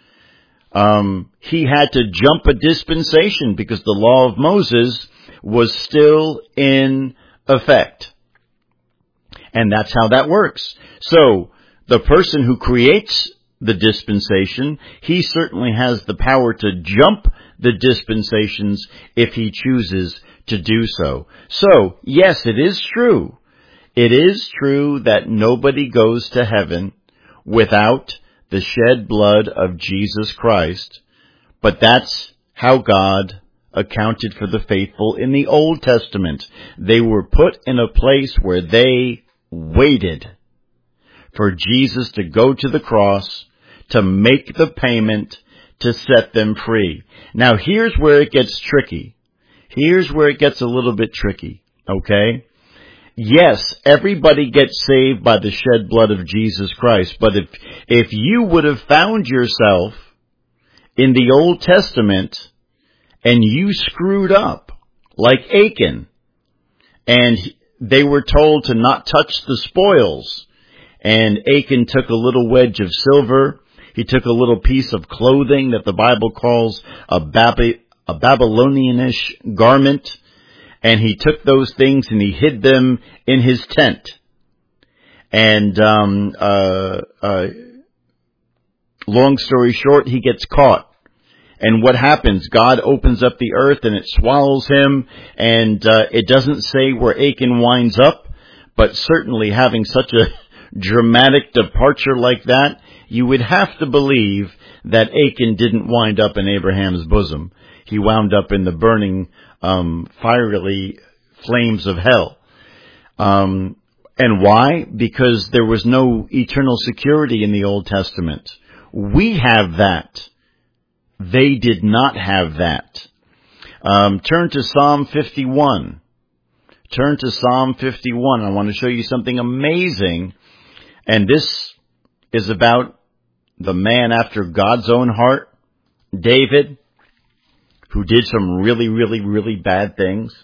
um, he had to jump a dispensation because the law of Moses was still in effect. And that's how that works. So, the person who creates the dispensation, he certainly has the power to jump the dispensations if he chooses to do so. So, yes, it is true. It is true that nobody goes to heaven without the shed blood of Jesus Christ, but that's how God accounted for the faithful in the Old Testament. They were put in a place where they waited for Jesus to go to the cross to make the payment to set them free. Now, here's where it gets tricky. Here's where it gets a little bit tricky, okay? Yes, everybody gets saved by the shed blood of Jesus Christ, but if if you would have found yourself in the Old Testament and you screwed up like Achan, and they were told to not touch the spoils, and Achan took a little wedge of silver, he took a little piece of clothing that the Bible calls a, Bab- a Babylonianish garment, and he took those things and he hid them in his tent. And um, uh, uh, long story short, he gets caught. And what happens? God opens up the earth and it swallows him. And uh, it doesn't say where Achan winds up, but certainly having such a dramatic departure like that, you would have to believe that Achan didn't wind up in Abraham's bosom. He wound up in the burning Um, fiery flames of hell. Um, and why? Because there was no eternal security in the Old Testament. We have that. They did not have that. Um, turn to Psalm fifty-one. Turn to Psalm fifty-one. I want to show you something amazing. And this is about the man after God's own heart, David, who did some really, really, really bad things.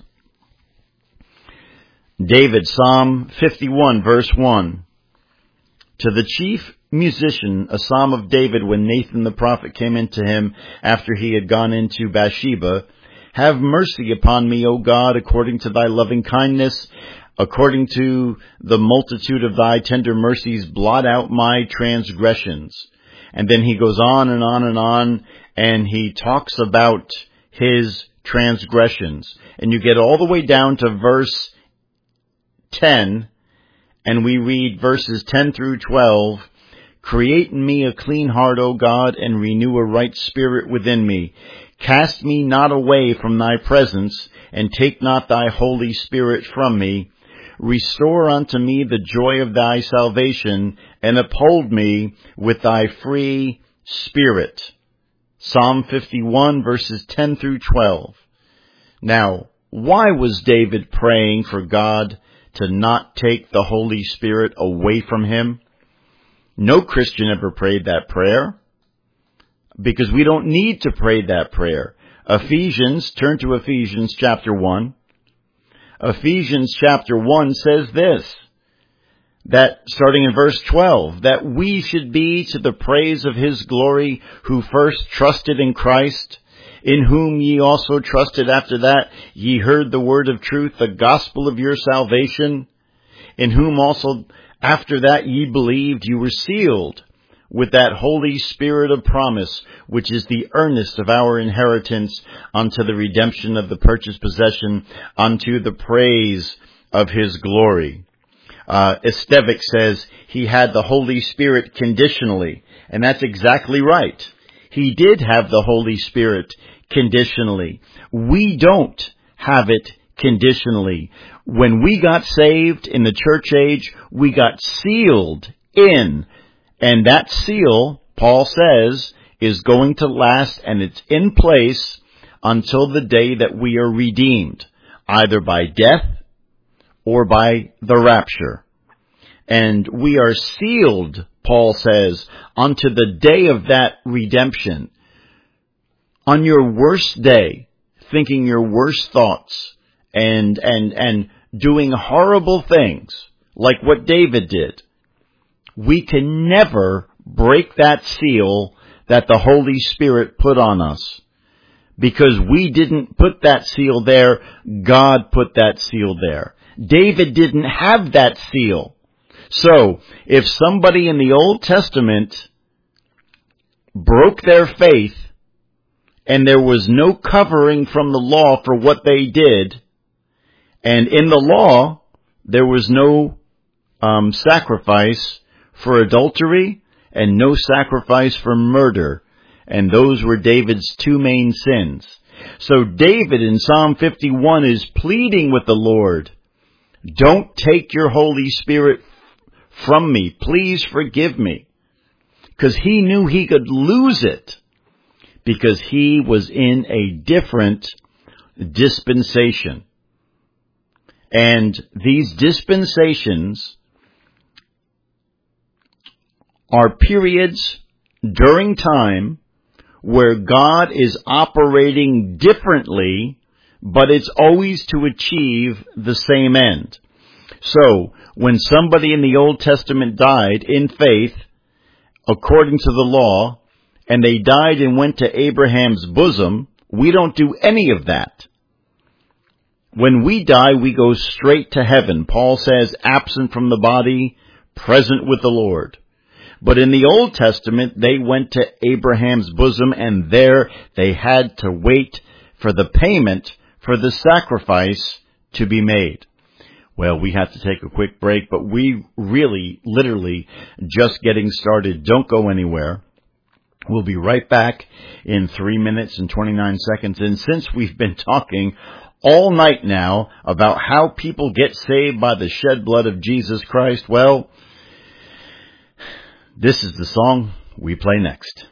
David, Psalm fifty-one, verse one. To the chief musician, a psalm of David when Nathan the prophet came into him after he had gone into Bathsheba. Have mercy upon me, O God, according to thy loving kindness, according to the multitude of thy tender mercies, blot out my transgressions. And then he goes on and on and on, and he talks about his transgressions. And you get all the way down to verse ten, and we read verses ten through twelve. Create in me a clean heart, O God, and renew a right spirit within me. Cast me not away from thy presence, and take not thy Holy Spirit from me. Restore unto me the joy of thy salvation, and uphold me with thy free spirit. Psalm fifty-one, verses ten through twelve. Now, why was David praying for God to not take the Holy Spirit away from him? No Christian ever prayed that prayer, because we don't need to pray that prayer. Ephesians, turn to Ephesians chapter one. Ephesians chapter one says this, that starting in verse twelve, that we should be to the praise of his glory who first trusted in Christ, in whom ye also trusted after that ye heard the word of truth, the gospel of your salvation, in whom also after that ye believed, you were sealed with that Holy Spirit of promise, which is the earnest of our inheritance unto the redemption of the purchased possession, unto the praise of his glory. Uh, Estevik says he had the Holy Spirit conditionally, and that's exactly right. He did have the Holy Spirit conditionally. We don't have it conditionally. When we got saved in the church age, we got sealed in. And that seal, Paul says, is going to last, and it's in place until the day that we are redeemed, either by death or by the rapture. And we are sealed, Paul says, unto the day of that redemption. On your worst day, thinking your worst thoughts and, and, and doing horrible things, like what David did, we can never break that seal that the Holy Spirit put on us. Because we didn't put that seal there, God put that seal there. David didn't have that seal. So, if somebody in the Old Testament broke their faith, and there was no covering from the law for what they did, and in the law, there was no um, sacrifice for adultery, and no sacrifice for murder. And those were David's two main sins. So David in Psalm fifty-one is pleading with the Lord, don't take your Holy Spirit from me. Please forgive me. Because he knew he could lose it. Because he was in a different dispensation. And these dispensations are periods during time where God is operating differently, but it's always to achieve the same end. So, when somebody in the Old Testament died in faith, according to the law, and they died and went to Abraham's bosom, we don't do any of that. When we die, we go straight to heaven. Paul says, absent from the body, present with the Lord. But in the Old Testament, they went to Abraham's bosom, and there they had to wait for the payment for the sacrifice to be made. Well, we have to take a quick break, but we really, literally, just getting started. Don't go anywhere. We'll be right back in three minutes and twenty-nine seconds. And since we've been talking all night now about how people get saved by the shed blood of Jesus Christ, well, this is the song we play next.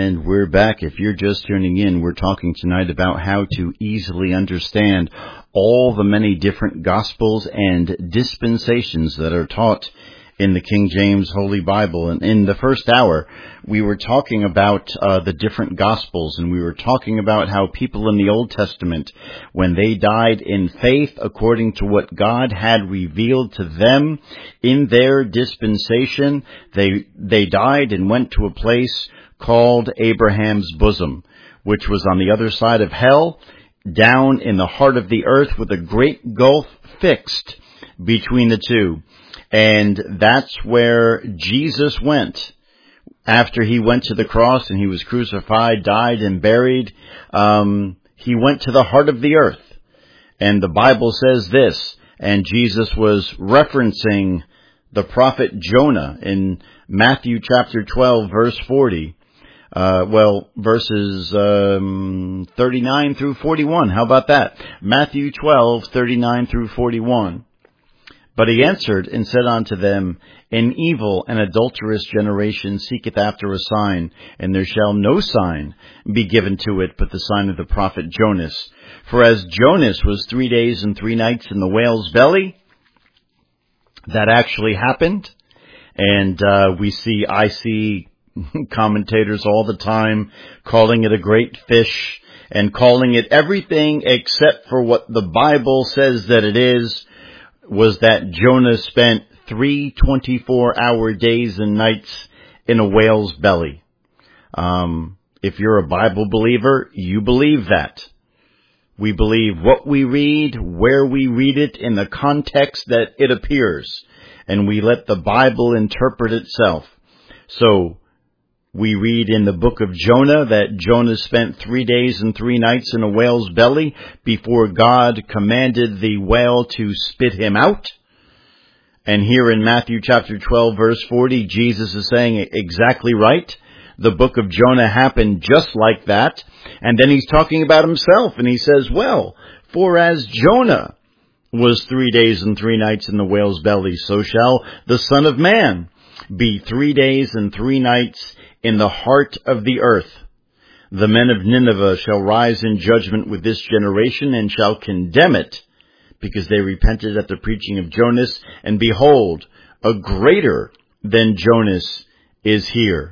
And we're back. If you're just tuning in, we're talking tonight about how to easily understand all the many different gospels and dispensations that are taught in the King James Holy Bible. And in the first hour, we were talking about uh, the different gospels, and we were talking about how people in the Old Testament, when they died in faith according to what God had revealed to them in their dispensation, they they died and went to a place called Abraham's bosom, which was on the other side of hell, down in the heart of the earth, with a great gulf fixed between the two. And that's where Jesus went after he went to the cross and he was crucified, died, and buried. Um, he went to the heart of the earth. And the Bible says this, and Jesus was referencing the prophet Jonah in Matthew chapter twelve, verse forty. Uh, well, verses um, thirty-nine through forty-one. How about that? Matthew twelve, thirty-nine through forty-one. But he answered and said unto them, An evil and adulterous generation seeketh after a sign, and there shall no sign be given to it but the sign of the prophet Jonas. For as Jonas was three days and three nights in the whale's belly, that actually happened. And uh, we see, I see commentators all the time calling it a great fish and calling it everything except for what the Bible says that it is, was that Jonah spent three twenty-four hour days and nights in a whale's belly. Um, if you're a Bible believer, you believe that. We believe what we read, where we read it, in the context that it appears. And we let the Bible interpret itself. So, we read in the book of Jonah that Jonah spent three days and three nights in a whale's belly before God commanded the whale to spit him out. And here in Matthew chapter twelve, verse forty, Jesus is saying exactly right. The book of Jonah happened just like that. And then he's talking about himself, and he says, well, for as Jonah was three days and three nights in the whale's belly, so shall the Son of Man be three days and three nights in the heart of the earth. The men of Nineveh shall rise in judgment with this generation and shall condemn it, because they repented at the preaching of Jonas, and behold, a greater than Jonas is here.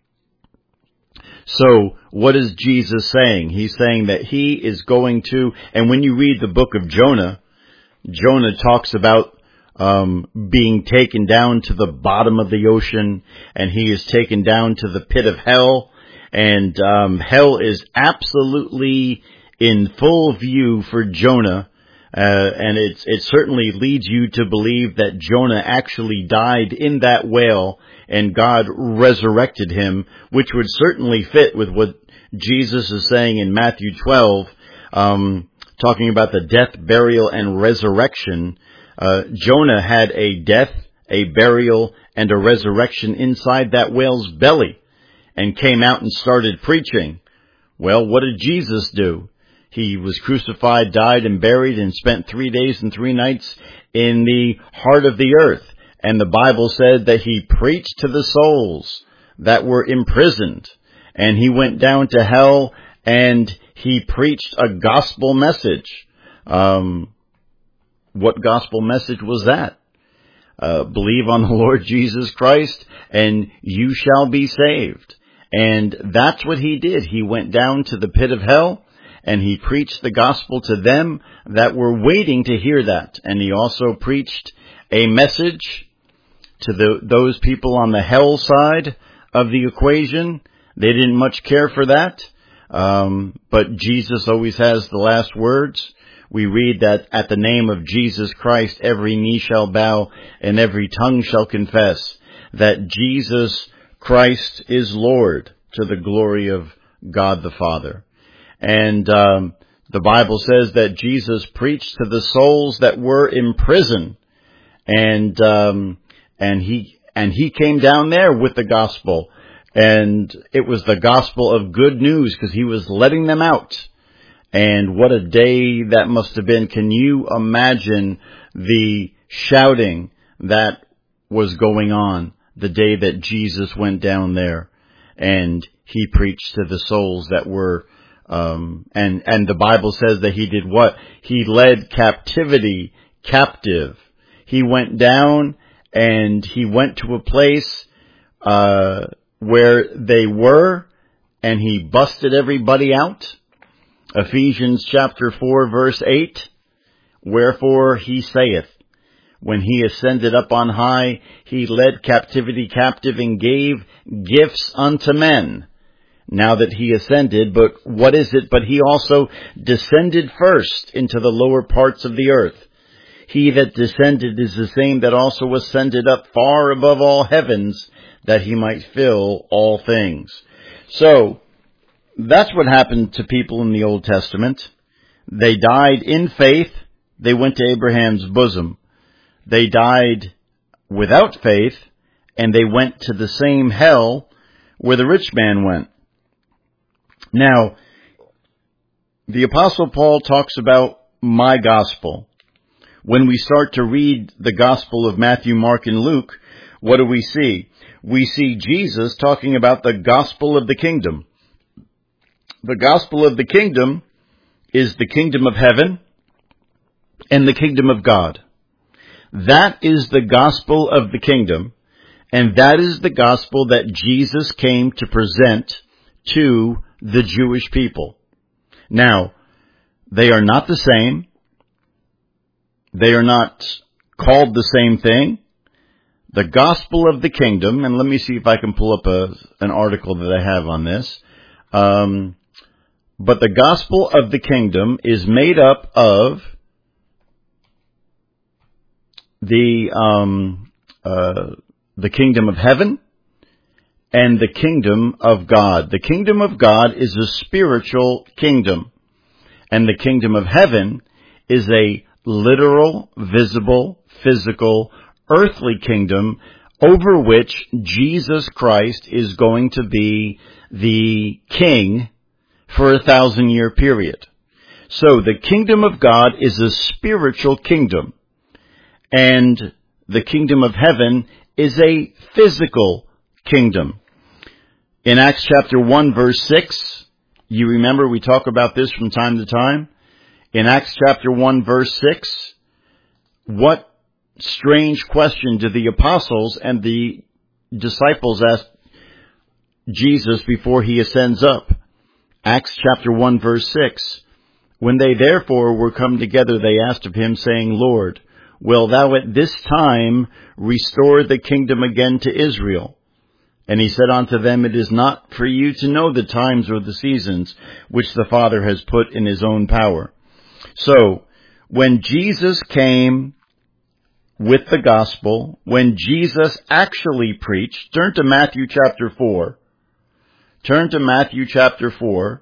So, what is Jesus saying? He's saying that he is going to, and when you read the book of Jonah, Jonah talks about Um, being taken down to the bottom of the ocean, and he is taken down to the pit of hell, and um, hell is absolutely in full view for Jonah, uh, and it's, it certainly leads you to believe that Jonah actually died in that whale, and God resurrected him, which would certainly fit with what Jesus is saying in Matthew twelve, um, talking about the death, burial, and resurrection. Uh, Jonah had a death, a burial, and a resurrection inside that whale's belly, and came out and started preaching. Well, what did Jesus do? He was crucified, died, and buried, and spent three days and three nights in the heart of the earth. And the Bible said that he preached to the souls that were imprisoned. And he went down to hell, and he preached a gospel message. Um... What gospel message was that? Uh, believe on the Lord Jesus Christ and you shall be saved. And that's what he did. He went down to the pit of hell and he preached the gospel to them that were waiting to hear that. And he also preached a message to the, those people on the hell side of the equation. They didn't much care for that. Um, but Jesus always has the last words. We read that at the name of Jesus Christ, every knee shall bow and every tongue shall confess that Jesus Christ is Lord, to the glory of God the Father. And um, the Bible says that Jesus preached to the souls that were in prison, and um, and he and he came down there with the gospel, and it was the gospel of good news because he was letting them out. And what a day that must have been. Can you imagine the shouting that was going on the day that Jesus went down there? and he preached to the souls that were, um, and, and the Bible says that he did what? He led captivity captive. He went down and he went to a place, uh, where they were, and he busted everybody out. Ephesians chapter four verse eight, wherefore he saith, when he ascended up on high, he led captivity captive and gave gifts unto men. Now that he ascended, but what is it? But he also descended first into the lower parts of the earth. He that descended is the same that also ascended up far above all heavens, that he might fill all things. So, that's what happened to people in the Old Testament. They died in faith. They went to Abraham's bosom. They died without faith, and they went to the same hell where the rich man went. Now, the Apostle Paul talks about my gospel. When we start to read the Gospel of Matthew, Mark, and Luke, what do we see? We see Jesus talking about the gospel of the kingdom. The gospel of the kingdom is the kingdom of heaven and the kingdom of God. That is the gospel of the kingdom, and that is the gospel that Jesus came to present to the Jewish people. Now, they are not the same. They are not called the same thing. The gospel of the kingdom, and let me see if I can pull up a, an article that I have on this. Um, but the gospel of the kingdom is made up of the um, uh, the kingdom of heaven and the kingdom of God. The kingdom of God is a spiritual kingdom, and the kingdom of heaven is a literal, visible, physical, earthly kingdom over which Jesus Christ is going to be the king for a thousand year period. So the kingdom of God is a spiritual kingdom, and the kingdom of heaven is a physical kingdom. In Acts chapter one verse six, you remember we talk about this from time to time. In Acts chapter one verse six, what strange question did the apostles and the disciples ask Jesus before he ascends up? Acts chapter one verse six. When they therefore were come together, they asked of him, saying, Lord, will thou at this time restore the kingdom again to Israel? And he said unto them, it is not for you to know the times or the seasons which the Father has put in his own power. So, when Jesus came with the gospel, when Jesus actually preached, turn to Matthew chapter four. Turn to Matthew chapter four,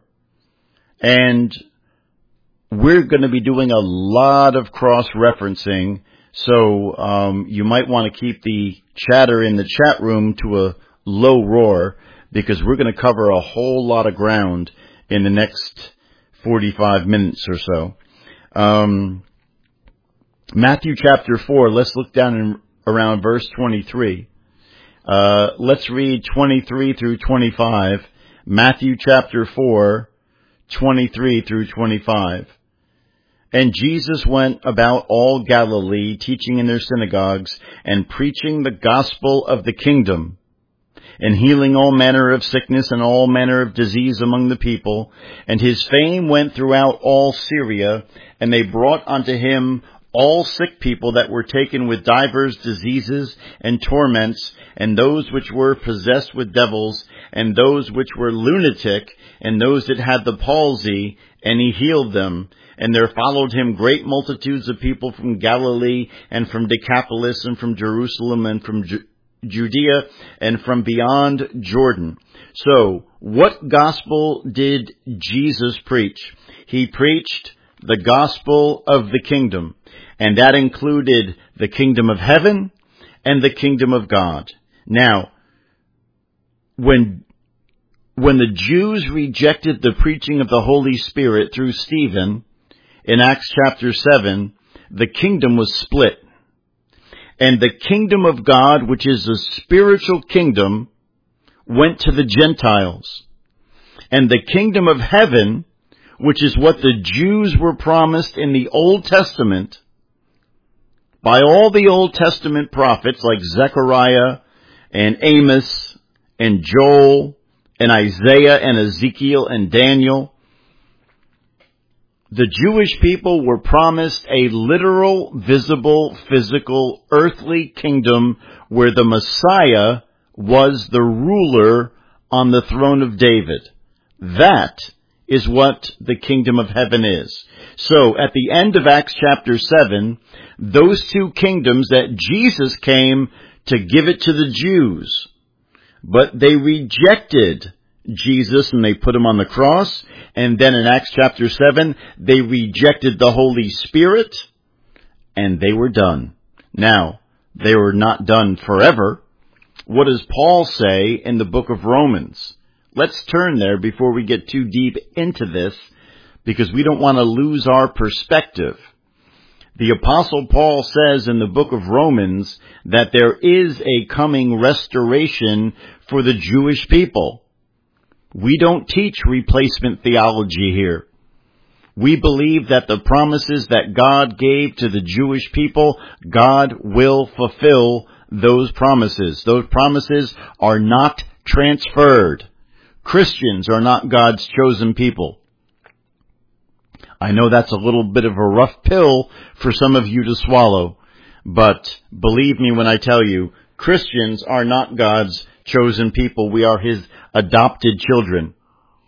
and we're going to be doing a lot of cross-referencing, so um, you might want to keep the chatter in the chat room to a low roar, because we're going to cover a whole lot of ground in the next forty-five minutes or so. Um, Matthew chapter four, let's look down in, around verse twenty-three. Uh, let's read twenty-three through twenty-five. Matthew chapter four, twenty-three through twenty-five. And Jesus went about all Galilee, teaching in their synagogues, and preaching the gospel of the kingdom, and healing all manner of sickness and all manner of disease among the people. And his fame went throughout all Syria, and they brought unto him all sick people that were taken with divers diseases and torments, and those which were possessed with devils, and those which were lunatic, and those that had the palsy, and he healed them. And there followed him great multitudes of people from Galilee, and from Decapolis, and from Jerusalem, and from Ju- Judea, and from beyond Jordan. So, what gospel did Jesus preach? He preached the gospel of the kingdom, and that included the kingdom of heaven and the kingdom of God. Now, when when the Jews rejected the preaching of the Holy Spirit through Stephen, in Acts chapter seven, the kingdom was split. And the kingdom of God, which is a spiritual kingdom, went to the Gentiles. And the kingdom of heaven, which is what the Jews were promised in the Old Testament, by all the Old Testament prophets like Zechariah and Amos and Joel and Isaiah and Ezekiel and Daniel, the Jewish people were promised a literal, visible, physical, earthly kingdom where the Messiah was the ruler on the throne of David. That is what the kingdom of heaven is. So, at the end of Acts chapter seven, those two kingdoms that Jesus came to give it to the Jews, but they rejected Jesus and they put him on the cross, and then in Acts chapter seven, they rejected the Holy Spirit, and they were done. Now, they were not done forever. What does Paul say in the book of Romans? Let's turn there before we get too deep into this, because we don't want to lose our perspective. The Apostle Paul says in the book of Romans that there is a coming restoration for the Jewish people. We don't teach replacement theology here. We believe that the promises that God gave to the Jewish people, God will fulfill those promises. Those promises are not transferred. Christians are not God's chosen people. I know that's a little bit of a rough pill for some of you to swallow, but believe me when I tell you, Christians are not God's chosen people. We are His adopted children.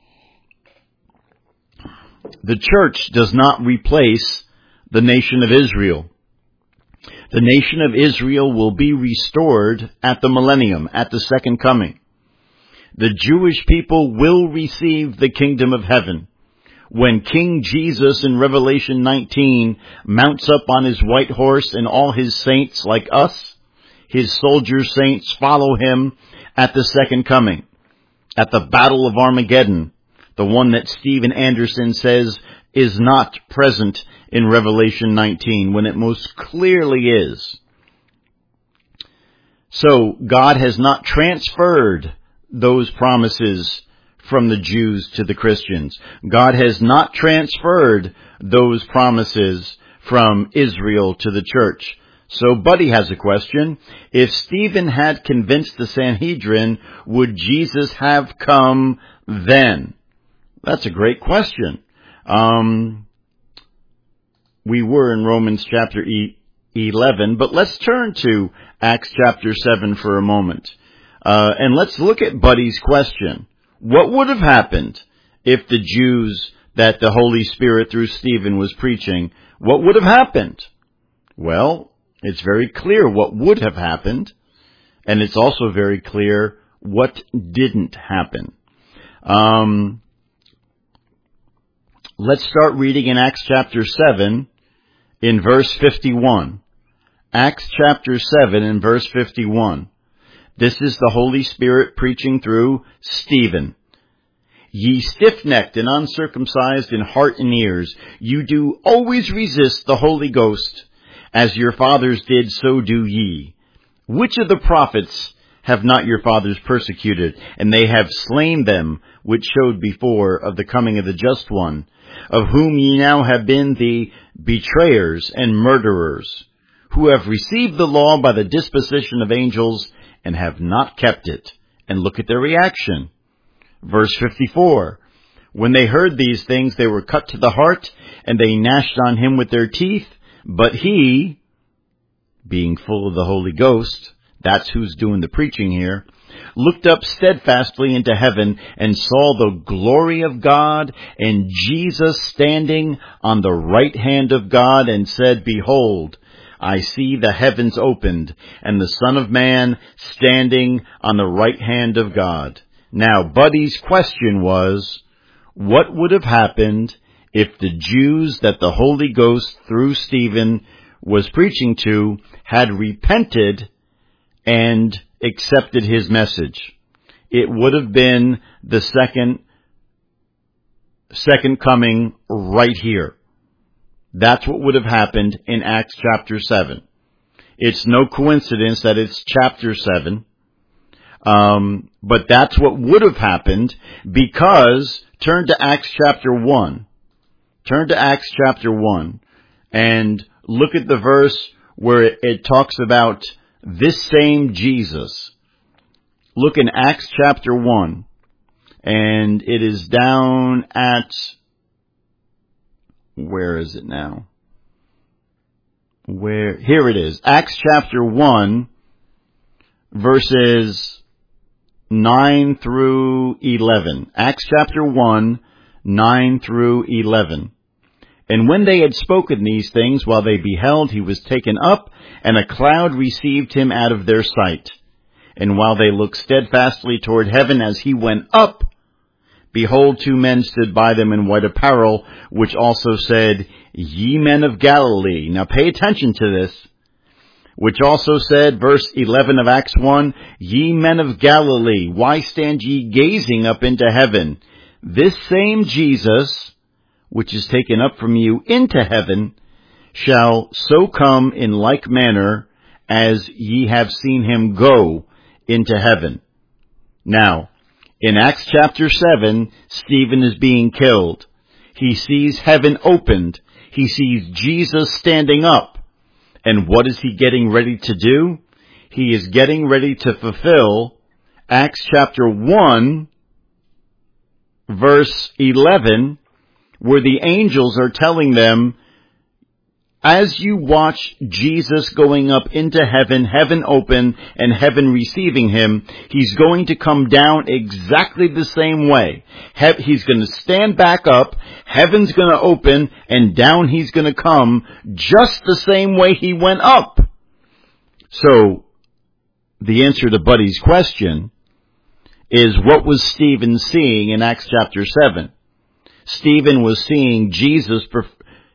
The church does not replace the nation of Israel. The nation of Israel will be restored at the millennium, at the second coming. The Jewish people will receive the kingdom of heaven. When King Jesus in Revelation nineteen mounts up on his white horse and all his saints like us, his soldier saints follow him at the second coming, at the Battle of Armageddon, the one that Stephen Anderson says is not present in Revelation nineteen, when it most clearly is. So God has not transferred those promises from the Jews to the Christians. God has not transferred those promises from Israel to the church. So Buddy has a question. If Stephen had convinced the Sanhedrin, would Jesus have come then? That's a great question. Um, we were in Romans chapter eleven, but let's turn to Acts chapter seven for a moment. Uh, and let's look at Buddy's question. What would have happened if the Jews that the Holy Spirit through Stephen was preaching, what would have happened? Well, it's very clear what would have happened, and it's also very clear what didn't happen. Um, let's start reading in Acts chapter seven in verse fifty-one. Acts chapter seven in verse fifty-one. This is the Holy Spirit preaching through Stephen. Ye stiff-necked and uncircumcised in heart and ears, you do always resist the Holy Ghost. As your fathers did, so do ye. Which of the prophets have not your fathers persecuted? And they have slain them, which showed before of the coming of the Just One, of whom ye now have been the betrayers and murderers, who have received the law by the disposition of angels, and have not kept it. And look at their reaction. Verse fifty-four. When they heard these things, they were cut to the heart, and they gnashed on him with their teeth. But he, being full of the Holy Ghost, that's who's doing the preaching here, looked up steadfastly into heaven and saw the glory of God and Jesus standing on the right hand of God, and said, Behold, I see the heavens opened, and the Son of Man standing on the right hand of God. Now, Buddy's question was, what would have happened if the Jews that the Holy Ghost through Stephen was preaching to had repented and accepted his message? It would have been the second, second coming right here. That's what would have happened in Acts chapter seven. It's no coincidence that it's chapter seven. Um, but that's what would have happened because, turn to Acts chapter one. Turn to Acts chapter one and look at the verse where it, it talks about this same Jesus. Look in Acts chapter one, and it is down at, where is it now? Where, here it is. Acts chapter one, verses nine through eleven. Acts chapter one, nine through eleven. And when they had spoken these things, while they beheld, he was taken up, and a cloud received him out of their sight. And while they looked steadfastly toward heaven as he went up, behold, two men stood by them in white apparel, which also said, Ye men of Galilee. Now pay attention to this. Which also said, verse eleven of Acts one, Ye men of Galilee, why stand ye gazing up into heaven? This same Jesus, which is taken up from you into heaven, shall so come in like manner as ye have seen him go into heaven. Now, in Acts chapter seven, Stephen is being killed. He sees heaven opened. He sees Jesus standing up. And what is he getting ready to do? He is getting ready to fulfill Acts chapter one, verse eleven, where the angels are telling them, as you watch Jesus going up into heaven, heaven open, and heaven receiving him, he's going to come down exactly the same way. He- he's going to stand back up, heaven's going to open, and down he's going to come just the same way he went up. So, the answer to Buddy's question is, what was Stephen seeing in Acts chapter seven? Stephen was seeing Jesus pre-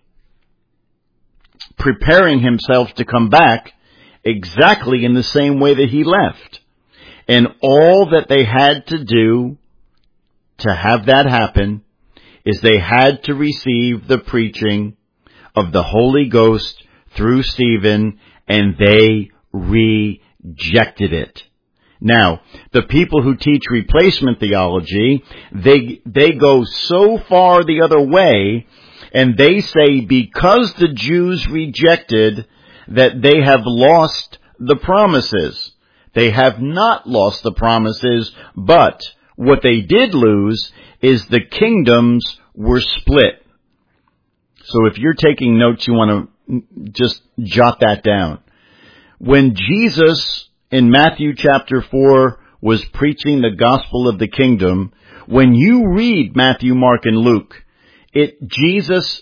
preparing himself to come back exactly in the same way that he left. And all that they had to do to have that happen is they had to receive the preaching of the Holy Ghost through Stephen, and they rejected it. Now, the people who teach replacement theology, they, they go so far the other way, and they say because the Jews rejected, that they have lost the promises. They have not lost the promises, but what they did lose is the kingdoms were split. So if you're taking notes, you want to just jot that down. When Jesus in Matthew chapter four was preaching the gospel of the kingdom, when you read Matthew, Mark, and Luke, it, Jesus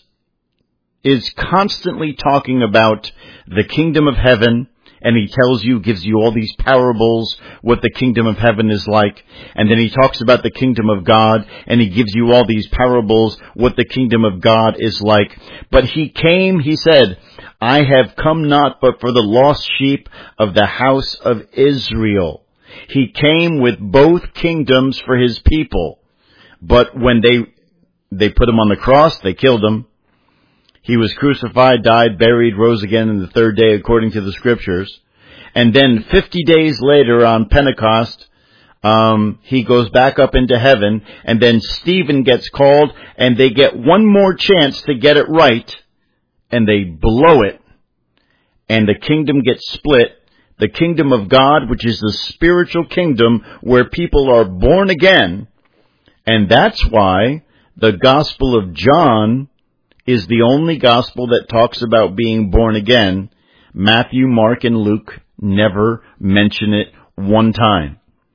is constantly talking about the kingdom of heaven, and he tells you, gives you all these parables, what the kingdom of heaven is like. And then he talks about the kingdom of God, and he gives you all these parables, what the kingdom of God is like. But he came, he said, I have come not but for the lost sheep of the house of Israel. He came with both kingdoms for his people. But when they, they put him on the cross, they killed him. He was crucified, died, buried, rose again on the third day according to the scriptures. And then fifty days later on Pentecost, um, he goes back up into heaven, and then Stephen gets called, and they get one more chance to get it right, and they blow it, and the kingdom gets split. The kingdom of God, which is the spiritual kingdom where people are born again, and that's why the Gospel of John is the only gospel that talks about being born again. Matthew, Mark, and Luke never mention it one time.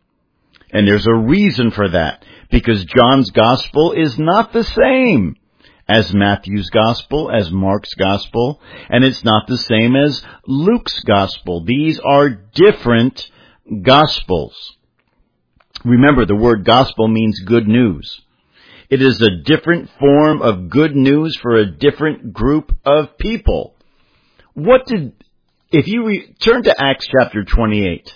And there's a reason for that, because John's gospel is not the same as Matthew's gospel, as Mark's gospel, and it's not the same as Luke's gospel. These are different gospels. Remember, the word gospel means good news. It is a different form of good news for a different group of people. What did, if you re, turn to Acts chapter twenty-eight.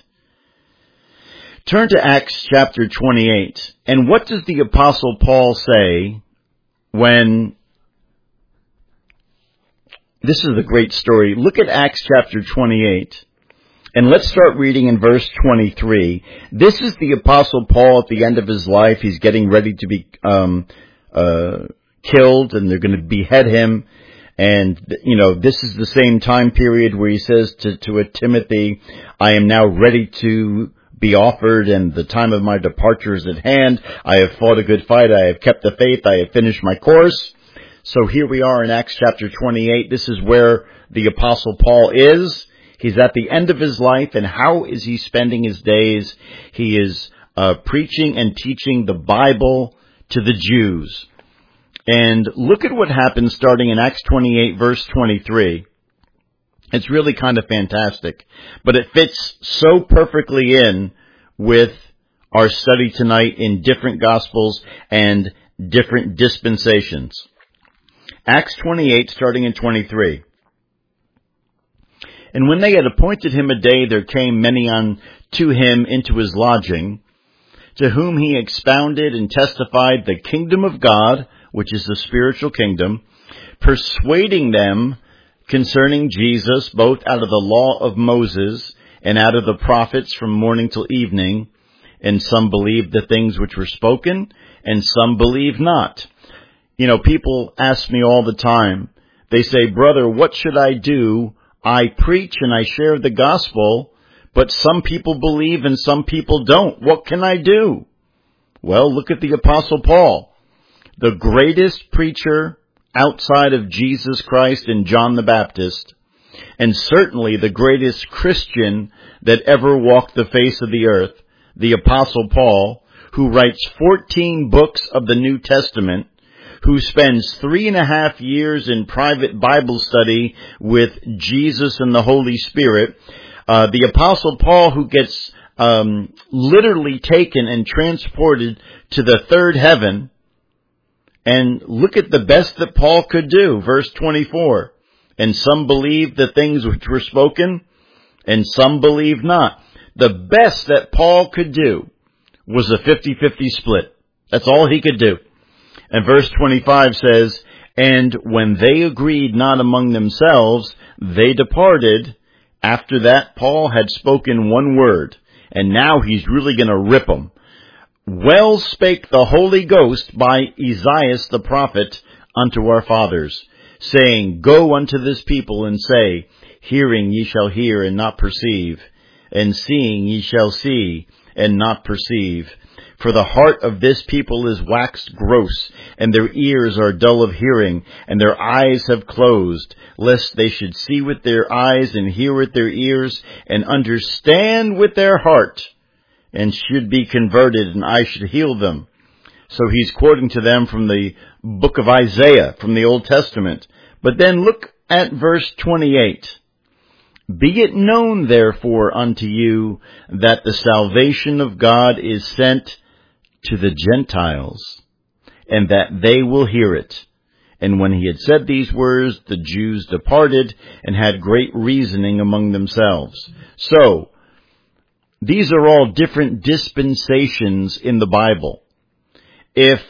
Turn to Acts chapter twenty-eight. And what does the Apostle Paul say when, this is a great story. Look at Acts chapter twenty-eight. And let's start reading in verse twenty-three. This is the Apostle Paul at the end of his life. He's getting ready to be um, uh, killed, and they're going to behead him. And, you know, this is the same time period where he says to, to a Timothy, I am now ready to be offered, and the time of my departure is at hand. I have fought a good fight. I have kept the faith. I have finished my course. So here we are in Acts chapter twenty-eight. This is where the Apostle Paul is. He's at the end of his life, and how is he spending his days? He is uh, preaching and teaching the Bible to the Jews. And look at what happens starting in Acts twenty-eight, verse twenty-three. It's really kind of fantastic, but it fits so perfectly in with our study tonight in different Gospels and different dispensations. Acts twenty-eight, starting in twenty-three. And when they had appointed him a day, there came many unto him into his lodging, to whom he expounded and testified the kingdom of God, which is the spiritual kingdom, persuading them concerning Jesus, both out of the law of Moses and out of the prophets from morning till evening. And some believed the things which were spoken, and some believed not. You know, people ask me all the time, they say, brother, what should I do? I preach and I share the gospel, but some people believe and some people don't. What can I do? Well, look at the Apostle Paul, the greatest preacher outside of Jesus Christ and John the Baptist, and certainly the greatest Christian that ever walked the face of the earth, the Apostle Paul, who writes fourteen books of the New Testament, who spends three and a half years in private Bible study with Jesus and the Holy Spirit. Uh, the Apostle Paul, who gets um, literally taken and transported to the third heaven. And look at the best that Paul could do. Verse twenty-four. And some believed the things which were spoken, and some believed not. The best that Paul could do was a fifty-fifty split. That's all he could do. And verse twenty-five says, and when they agreed not among themselves, they departed. After that, Paul had spoken one word, and now he's really going to rip them. Well spake the Holy Ghost by Esaias the prophet unto our fathers, saying, go unto this people and say, hearing ye shall hear and not perceive, and seeing ye shall see and not perceive. For the heart of this people is waxed gross, and their ears are dull of hearing, and their eyes have closed, lest they should see with their eyes, and hear with their ears, and understand with their heart, and should be converted, and I should heal them. So he's quoting to them from the book of Isaiah, from the Old Testament. But then look at verse twenty-eight. Be it known, therefore, unto you that the salvation of God is sent to the Gentiles, and that they will hear it. And when he had said these words, the Jews departed and had great reasoning among themselves. So, these are all different dispensations in the Bible. If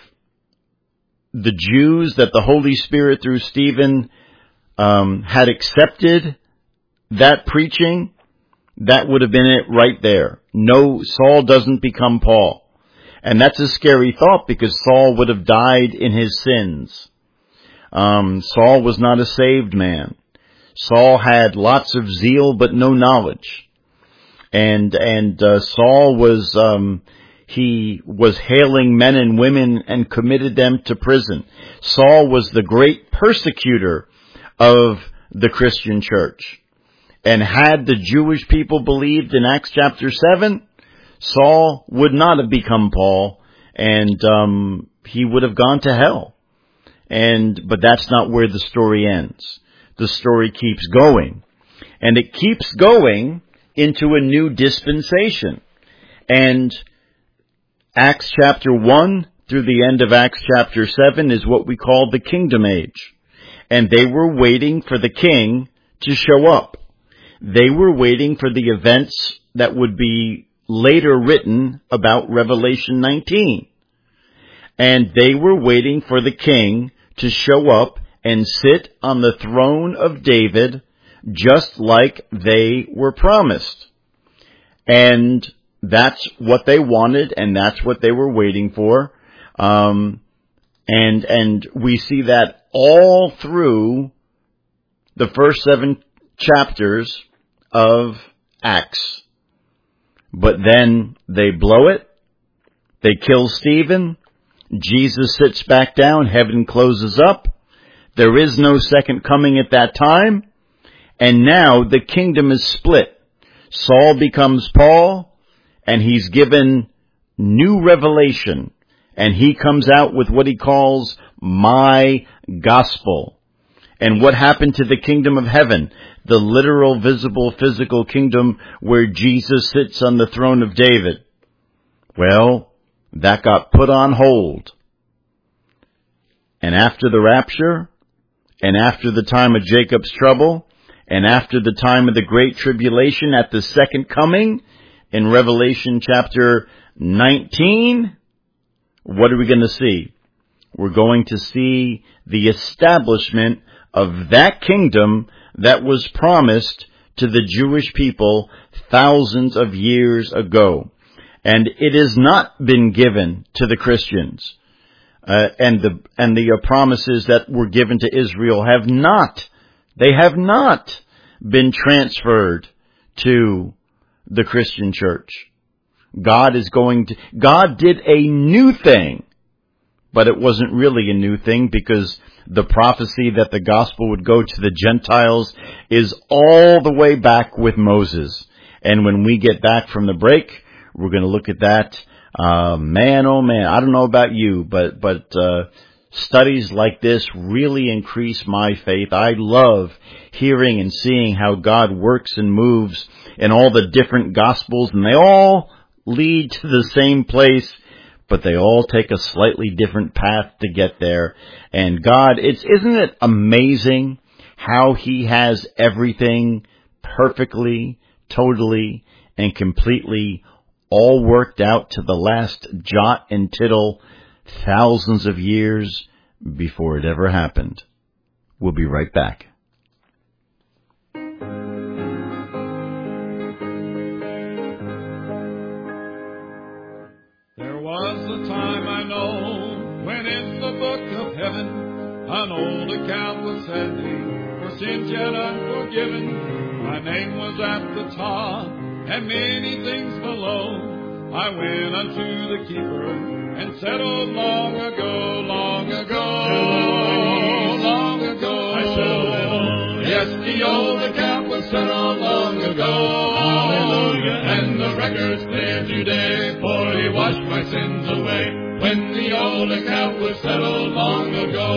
the Jews that the Holy Spirit through Stephen um, had accepted that preaching, that would have been it right there. No, Saul doesn't become Paul. And that's a scary thought, because Saul would have died in his sins. Um, Saul was not a saved man. Saul had lots of zeal but no knowledge. And, and, uh, Saul was, um, he was hailing men and women and committed them to prison. Saul was the great persecutor of the Christian church. And had the Jewish people believed in Acts chapter seven, Saul would not have become Paul, and um, he would have gone to hell. And but that's not where the story ends. The story keeps going, and it keeps going into a new dispensation. And Acts chapter one through the end of Acts chapter seven is what we call the kingdom age. And they were waiting for the king to show up. They were waiting for the events that would be later written about Revelation nineteen. And they were waiting for the king to show up and sit on the throne of David, just like they were promised. And that's what they wanted, and that's what they were waiting for. Um, and, and we see that all through the first seven chapters of Acts. But then they blow it. They kill Stephen. Jesus sits back down. Heaven closes up. There is no second coming at that time. And now the kingdom is split. Saul becomes Paul, and he's given new revelation. And he comes out with what he calls my gospel. And what happened to the kingdom of heaven? The literal, visible, physical kingdom where Jesus sits on the throne of David. Well, that got put on hold. And after the rapture, and after the time of Jacob's trouble, and after the time of the great tribulation at the second coming, in Revelation chapter nineteen, what are we going to see? We're going to see the establishment of that kingdom that was promised to the Jewish people thousands of years ago. And it has not been given to the Christians. Uh, and the, and the uh, promises that were given to Israel have not, they have not been transferred to the Christian church. God is going to, God did a new thing, but it wasn't really a new thing because the prophecy that the gospel would go to the Gentiles is all the way back with Moses. And when we get back from the break, we're going to look at that. Uh, man, oh man, I don't know about you, but, but, uh, studies like this really increase my faith. I love hearing and seeing how God works and moves in all the different gospels, and they all lead to the same place, but they all take a slightly different path to get there. And God, it's, isn't it amazing how He has everything perfectly, totally, and completely all worked out to the last jot and tittle thousands of years before it ever happened. We'll be right back. There was a time I know when in the book of heaven an old account was setting for sins yet unforgiven. My name was at the top and many things below. I went unto the keeper and settled long ago, long ago, long ago. I settled. Yes, the old account was settled long ago. Hallelujah. And the record's clear today, for He washed my sins away when the old account was settled long ago.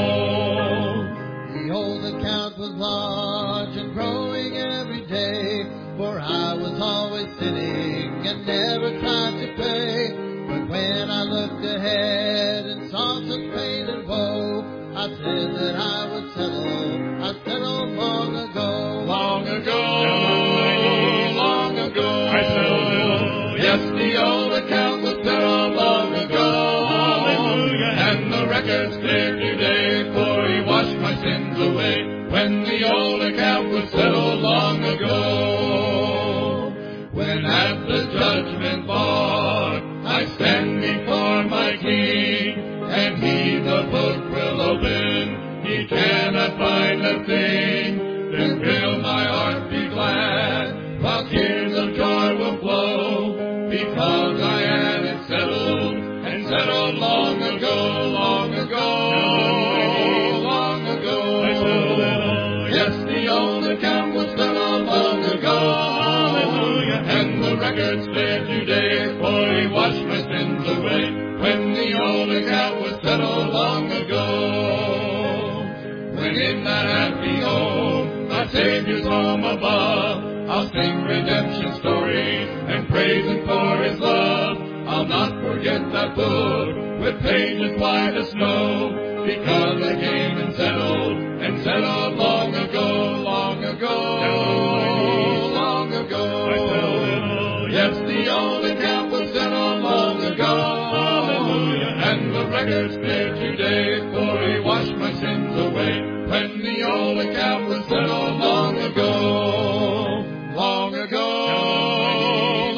The old account was large and growing every day, for I was always sinning and never tried to pay. But when I looked ahead and saw such pain and woe, I said that I would settle. I settled long ago. Long ago, long ago. I settled. Yes, the old account was settled long ago. Hallelujah. And the record's clear today, for He washed my sins away when the old account was settled long ago. When at the judgment bar I stand before my King, and He the book will open, He cannot find a thing. Then will my heart be glad, while tears of joy will flow, because I had it settled, and settled long ago, long ago, long ago. I settled it. Yes, the old account was settled long ago. Hallelujah. And the record's clear today, for He washed my sins away when the old account was settled long ago. When in that happy home, my Savior's home above, I'll sing redemption stories and praise Him for His love. I'll not forget that book with pages white as snow, because I came and settled, and settled long ago, long ago, long ago. I settled. Yes, the old account was settled long ago. Hallelujah. And the record's clear today, for He washed my sins away when the old account was settled long ago, long ago,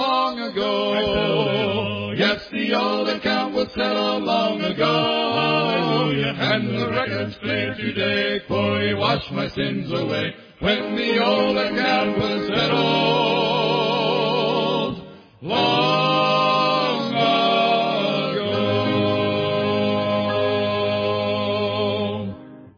was settled long ago. Hallelujah. And the record's clear today, for he washed my sins away when the old account was settled long ago.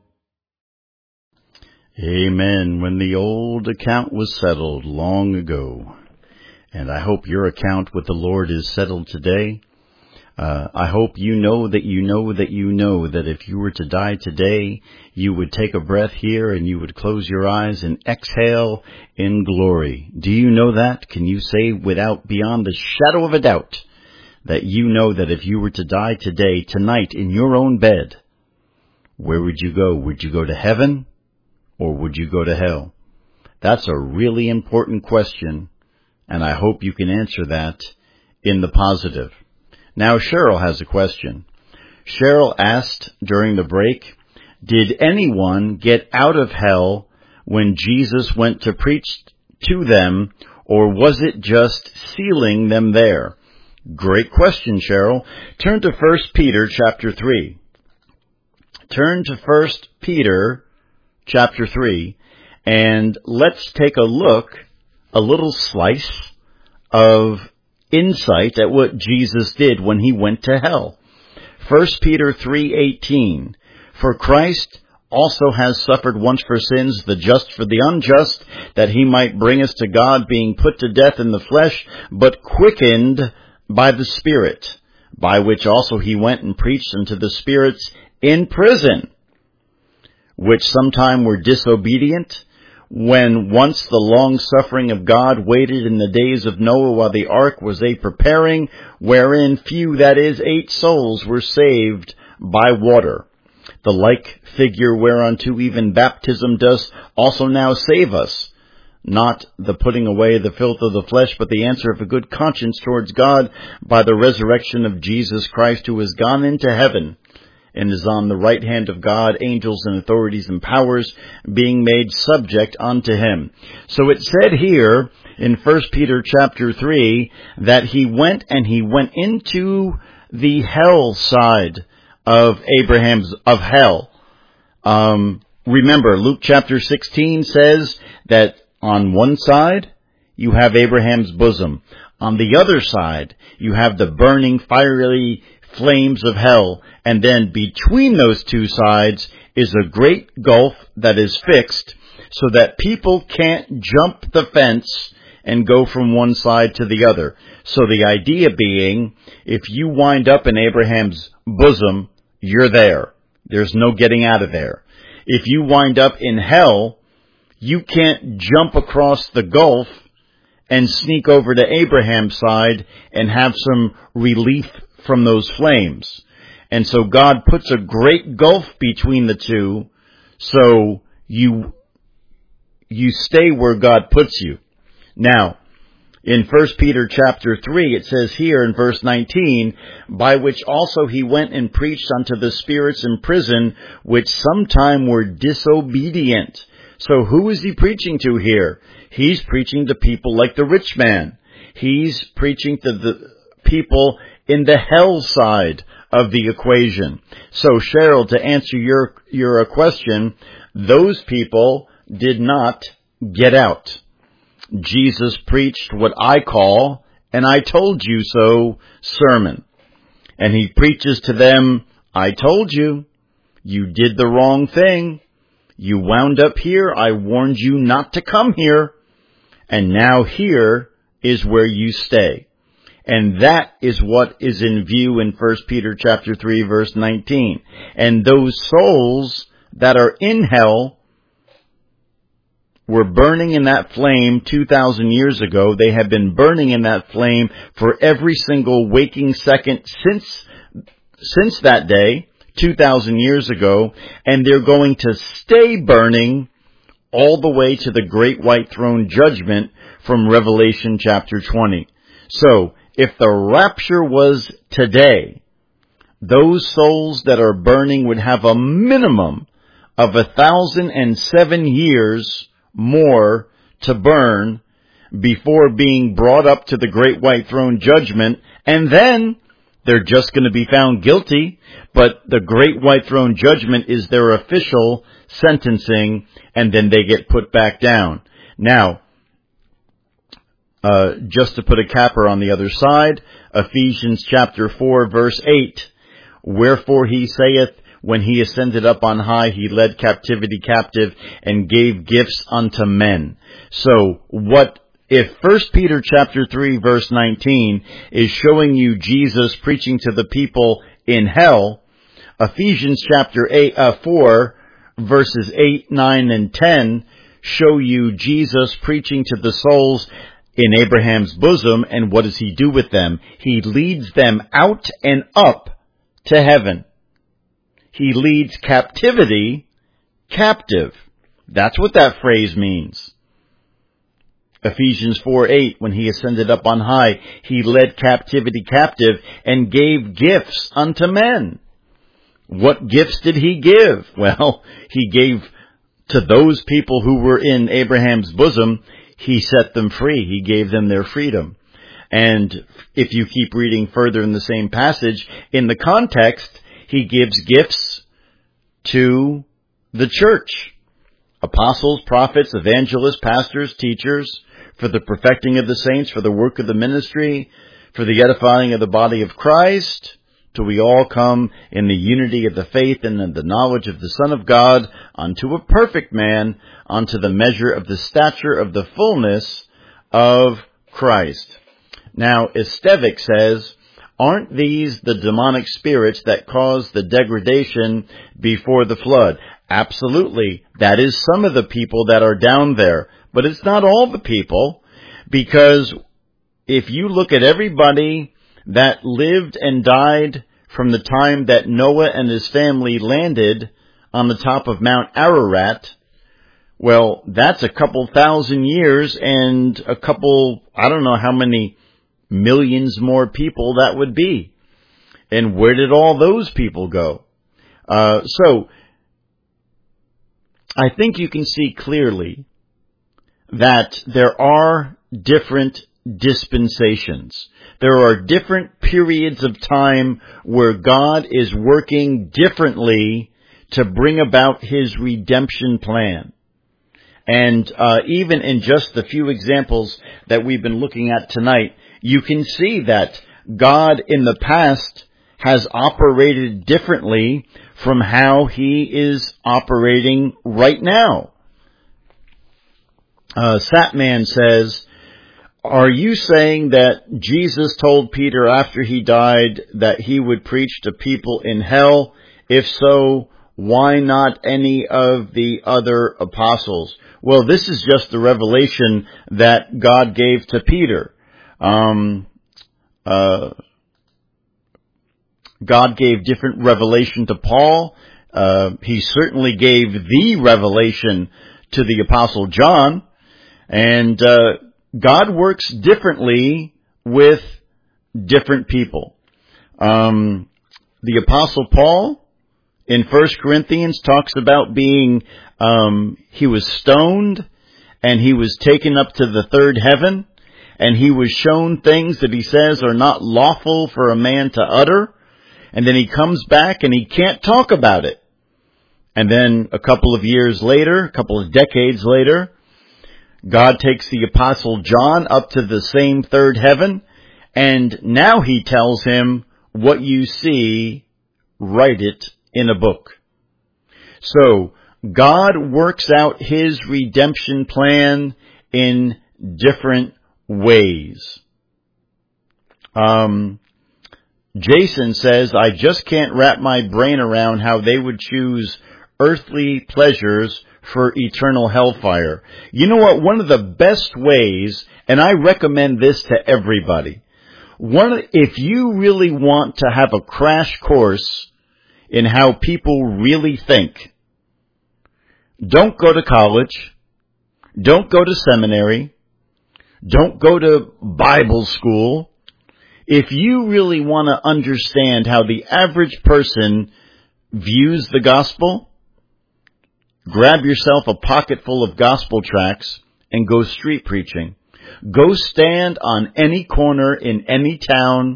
Amen. When the old account was settled long ago. And I hope your account with the Lord is settled today. Uh, I hope you know that you know that you know that if you were to die today, you would take a breath here and you would close your eyes and exhale in glory. Do you know that? Can you say without, beyond the shadow of a doubt, that you know that if you were to die today, tonight, in your own bed, where would you go? Would you go to heaven or would you go to hell? That's a really important question, and I hope you can answer that in the positive. Now, Cheryl has a question. Cheryl asked during the break, did anyone get out of hell when Jesus went to preach to them, or was it just sealing them there? Great question, Cheryl. Turn to First Peter chapter three. Turn to First Peter chapter three, and let's take a look, a little slice of insight at what Jesus did when he went to hell. First Peter three eighteen. For Christ also has suffered once for sins, the just for the unjust, that he might bring us to God, being put to death in the flesh, but quickened by the Spirit, by which also he went and preached unto the spirits in prison, which sometime were disobedient, when once the long-suffering of God waited in the days of Noah while the ark was a preparing, wherein few, that is, eight souls, were saved by water. The like figure whereunto even baptism does also now save us, not the putting away the filth of the flesh, but the answer of a good conscience towards God by the resurrection of Jesus Christ, who is gone into heaven, and is on the right hand of God, angels and authorities and powers being made subject unto him. So it said here in First Peter chapter three that he went and he went into the hell side of Abraham's, of hell. Um, remember, Luke chapter sixteen says that on one side you have Abraham's bosom. On the other side you have the burning, fiery flames of hell, and then between those two sides is a great gulf that is fixed so that people can't jump the fence and go from one side to the other. So the idea being, if you wind up in Abraham's bosom, you're there. There's no getting out of there. If you wind up in hell, you can't jump across the gulf and sneak over to Abraham's side and have some relief from those flames. And so God puts a great gulf between the two, so you you stay where God puts you. Now, in First Peter chapter three, it says here in verse nineteen, by which also he went and preached unto the spirits in prison, which sometime were disobedient. So who is he preaching to here? He's preaching to people like the rich man. He's preaching to the people in the hell side of the equation. So Cheryl, to answer your your question, those people did not get out. Jesus preached what I call an I told you so sermon. And he preaches to them, I told you, you did the wrong thing. You wound up here. I warned you not to come here. And now here is where you stay. And that is what is in view in First Peter chapter three, verse nineteen. And those souls that are in hell were burning in that flame two thousand years ago. They have been burning in that flame for every single waking second since, since that day, two thousand years ago. And they're going to stay burning all the way to the great white throne judgment from Revelation chapter twenty. So, if the rapture was today, those souls that are burning would have a minimum of a thousand and seven years more to burn before being brought up to the great white throne judgment, and then they're just going to be found guilty, but the great white throne judgment is their official sentencing, and then they get put back down. Now, uh, just to put a capper on the other side, Ephesians chapter four, verse eight, wherefore he saith, when he ascended up on high, he led captivity captive and gave gifts unto men. So what, if First Peter chapter three, verse nineteen is showing you Jesus preaching to the people in hell, Ephesians chapter eight, uh, four, verses eight, nine, and ten show you Jesus preaching to the souls in Abraham's bosom, and what does he do with them? He leads them out and up to heaven. He leads captivity captive. That's what that phrase means. Ephesians four eight, when he ascended up on high, he led captivity captive and gave gifts unto men. What gifts did he give? Well, he gave to those people who were in Abraham's bosom, he set them free. He gave them their freedom. And if you keep reading further in the same passage, in the context, he gives gifts to the church. Apostles, prophets, evangelists, pastors, teachers, for the perfecting of the saints, for the work of the ministry, for the edifying of the body of Christ, till we all come in the unity of the faith and in the knowledge of the Son of God, unto a perfect man, unto the measure of the stature of the fullness of Christ. Now, Estevic says, aren't these the demonic spirits that caused the degradation before the flood? Absolutely. That is some of the people that are down there. But it's not all the people, because if you look at everybody that lived and died from the time that Noah and his family landed on the top of Mount Ararat, well, that's a couple thousand years and a couple, I don't know how many millions more people that would be. And where did all those people go? Uh, so, I think you can see clearly that there are different dispensations. There are different periods of time where God is working differently to bring about his redemption plan. And uh, even in just the few examples that we've been looking at tonight, you can see that God in the past has operated differently from how he is operating right now. Uh, Satman says, are you saying that Jesus told Peter after he died that he would preach to people in hell? If so, why not any of the other apostles? Well, this is just the revelation that God gave to Peter. Um, uh, God gave different revelation to Paul. Uh, he certainly gave the revelation to the Apostle John. And uh, God works differently with different people. Um, the Apostle Paul in First Corinthians talks about being, um, he was stoned and he was taken up to the third heaven, and he was shown things that he says are not lawful for a man to utter. And then he comes back and he can't talk about it. And then a couple of years later, a couple of decades later, God takes the Apostle John up to the same third heaven, and now he tells him, what you see, write it in a book. So, God works out his redemption plan in different ways. Um, Jason says, I just can't wrap my brain around how they would choose earthly pleasures for eternal hellfire. You know what? One of the best ways, and I recommend this to everybody, one, if you really want to have a crash course in how people really think, don't go to college, don't go to seminary, don't go to Bible school. If you really want to understand how the average person views the gospel, grab yourself a pocket full of gospel tracts and go street preaching. Go stand on any corner in any town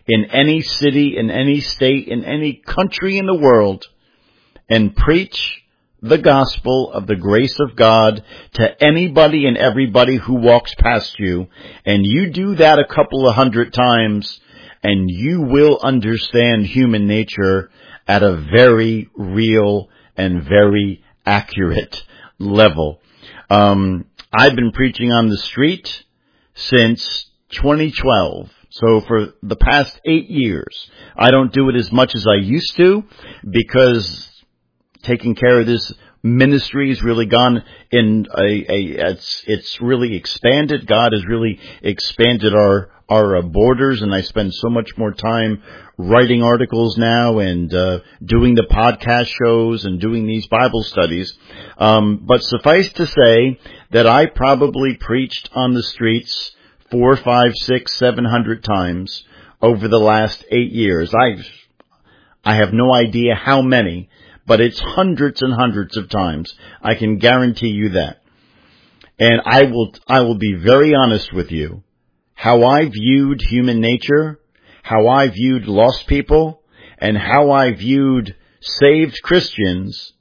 in any city, in any state, in any country in the world, and preach the gospel of the grace of God to anybody and everybody who walks past you. And you do that a couple of hundred times, and you will understand human nature at a very real and very accurate level. Um, I've been preaching on the street since twenty twelve. So for the past eight years, I don't do it as much as I used to because taking care of this ministry has really gone in a, a it's it's really expanded. God has really expanded our our uh, borders, and I spend so much more time writing articles now and uh, doing the podcast shows and doing these Bible studies. Um, but suffice to say that I probably preached on the streets four, five, six, seven hundred times over the last eight years. I I have no idea how many, but it's hundreds and hundreds of times. I can guarantee you that. And I will I will be very honest with you. How I viewed human nature, how I viewed lost people, and how I viewed saved Christians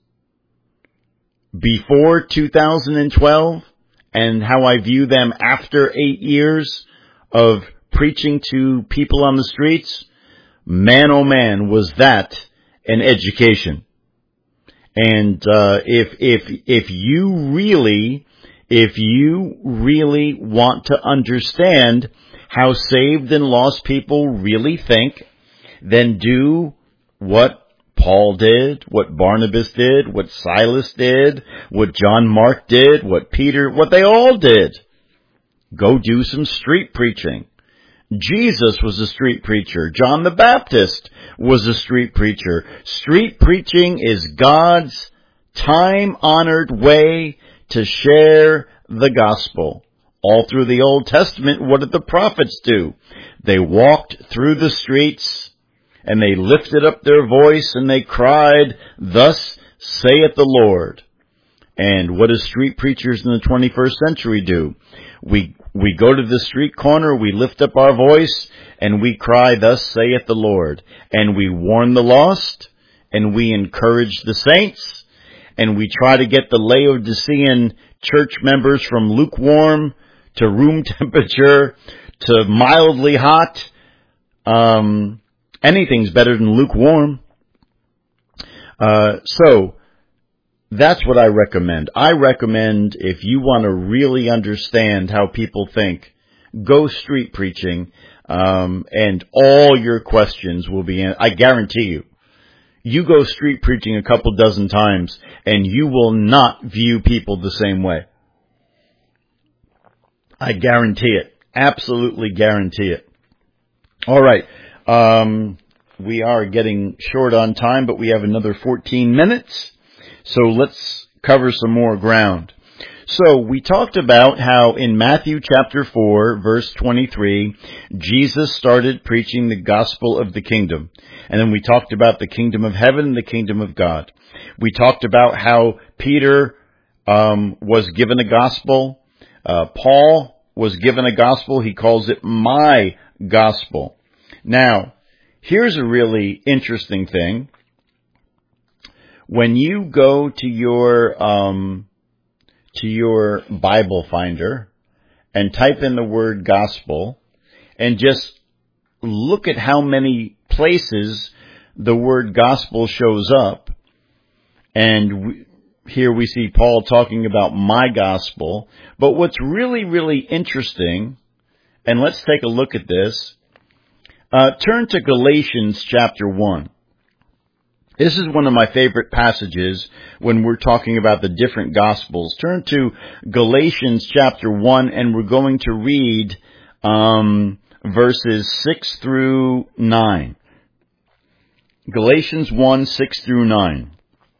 before two thousand twelve, and how I view them after eight years of preaching to people on the streets, man oh man, was that an education. And uh, if if if you really if you really want to understand how saved and lost people really think, then do what Paul did, what Barnabas did, what Silas did, what John Mark did, what Peter, what they all did. Go do some street preaching. Jesus was a street preacher. John the Baptist was a street preacher. Street preaching is God's time-honored way to share the gospel. All through the Old Testament, what did the prophets do? They walked through the streets and they lifted up their voice and they cried, "Thus saith the Lord." And what do street preachers in the twenty-first century do? We we go to the street corner, we lift up our voice, and we cry, "Thus saith the Lord." And we warn the lost, and we encourage the saints, and we try to get the Laodicean church members from lukewarm to room temperature to mildly hot. Um, anything's better than lukewarm. Uh, so, that's what I recommend. I recommend, if you want to really understand how people think, go street preaching, um, and all your questions will be answered. I guarantee you. You go street preaching a couple dozen times, and you will not view people the same way. I guarantee it. Absolutely guarantee it. All right. Um, we are getting short on time, but we have another fourteen minutes. So let's cover some more ground. So we talked about how in Matthew chapter four, verse twenty-three, Jesus started preaching the gospel of the kingdom. And then we talked about the kingdom of heaven and the kingdom of God. We talked about how Peter um, was given a gospel. Uh, Paul was given a gospel. He calls it my gospel. Now, here's a really interesting thing. When you go to your um, to your Bible finder and type in the word gospel and just look at how many places the word gospel shows up, and we, here we see Paul talking about my gospel. But what's really, really interesting, and let's take a look at this, uh, turn to Galatians chapter one. This is one of my favorite passages when we're talking about the different Gospels. Turn to Galatians chapter one, and we're going to read um, verses six through nine. Galatians one, six through nine.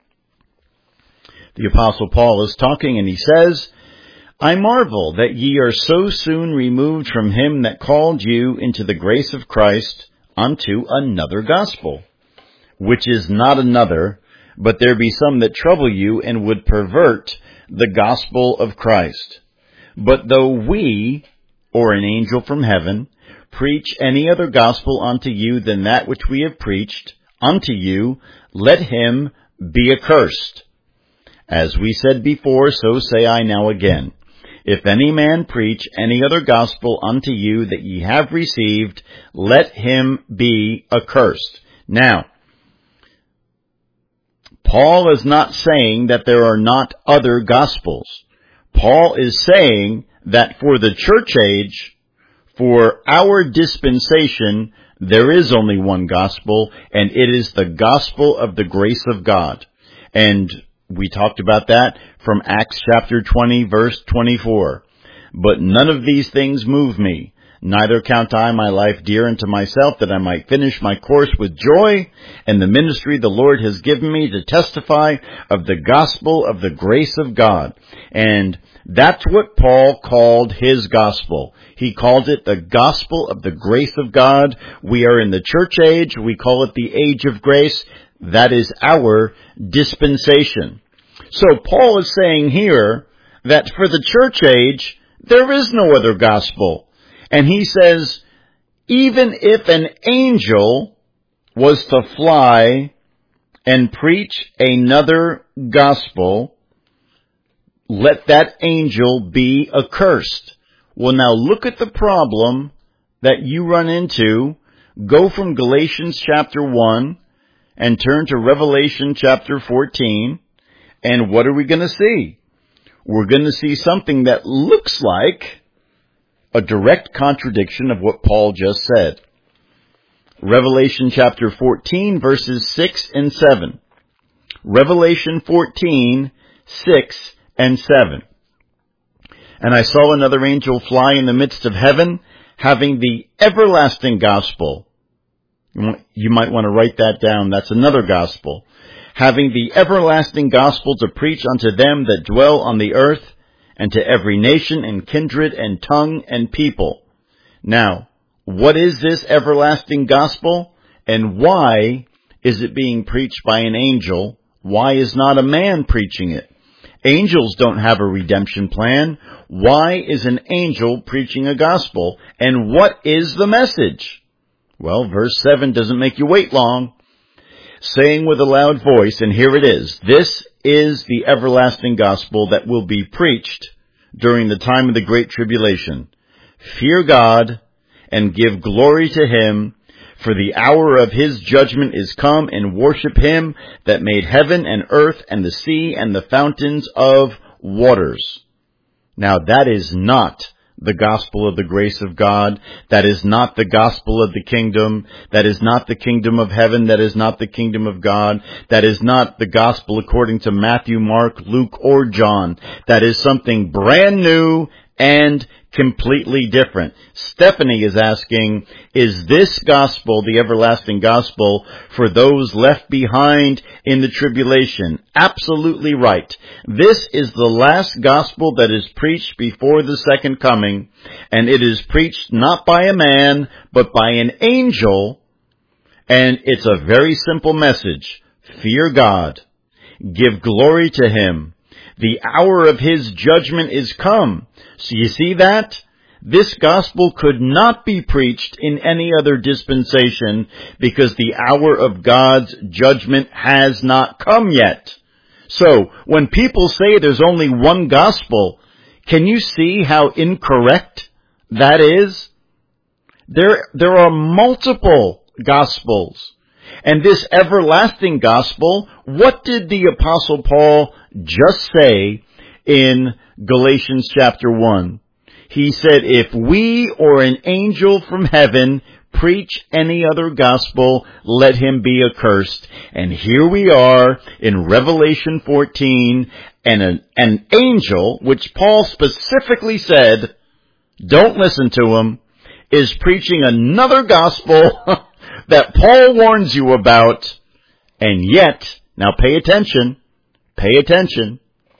The Apostle Paul is talking, and he says, "I marvel that ye are so soon removed from him that called you into the grace of Christ unto another gospel, which is not another, but there be some that trouble you and would pervert the gospel of Christ. But though we, or an angel from heaven preach any other gospel unto you than that which we have preached unto you, let him be accursed. As we said before, so say I now again. If any man preach any other gospel unto you that ye have received, let him be accursed. Now, Paul is not saying that there are not other gospels. Paul is saying that for the church age, for our dispensation, there is only one gospel, and it is the gospel of the grace of God. And we talked about that from Acts chapter twenty, verse twenty-four. But none of these things move me. Neither count I my life dear unto myself, that I might finish my course with joy, and the ministry the Lord has given me to testify of the gospel of the grace of God. And that's what Paul called his gospel. He called it the gospel of the grace of God. We are in the church age. We call it the age of grace. That is our dispensation. So Paul is saying here that for the church age, there is no other gospel. And he says, even if an angel was to fly and preach another gospel, let that angel be accursed. Well, now look at the problem that you run into. Go from Galatians chapter one and turn to Revelation chapter fourteen. And what are we going to see? We're going to see something that looks like a direct contradiction of what Paul just said. Revelation chapter fourteen, verses six and seven. Revelation fourteen, six and seven. And I saw another angel fly in the midst of heaven, having the everlasting gospel. You might want to write that down. That's another gospel. Having the everlasting gospel to preach unto them that dwell on the earth, and to every nation and kindred and tongue and people. Now, what is this everlasting gospel? And why is it being preached by an angel? Why is not a man preaching it? Angels don't have a redemption plan. Why is an angel preaching a gospel? And what is the message? Well, verse seven doesn't make you wait long. Saying with a loud voice, and here it is, this is the everlasting gospel that will be preached during the time of the great tribulation. Fear God and give glory to him, for the hour of his judgment is come, and worship him that made heaven and earth and the sea and the fountains of waters. Now that is not the gospel of the grace of God. That is not the gospel of the kingdom. That is not the kingdom of heaven. That is not the kingdom of God. That is not the gospel according to Matthew, Mark, Luke, or John. That is something brand new and completely different. Stephanie is asking, is this gospel, the everlasting gospel, for those left behind in the tribulation? Absolutely right. This is the last gospel that is preached before the second coming, and it is preached not by a man, but by an angel, and it's a very simple message. Fear God. Give glory to him. The hour of his judgment is come. So you see that? This gospel could not be preached in any other dispensation because the hour of God's judgment has not come yet. So when people say there's only one gospel, can you see how incorrect that is? There, there are multiple gospels. And this everlasting gospel, what did the Apostle Paul just say in Galatians chapter one? He said, if we or an angel from heaven preach any other gospel, let him be accursed. And here we are in Revelation fourteen, and an, an angel, which Paul specifically said, don't listen to him, is preaching another gospel that Paul warns you about, and yet, now pay attention, pay attention,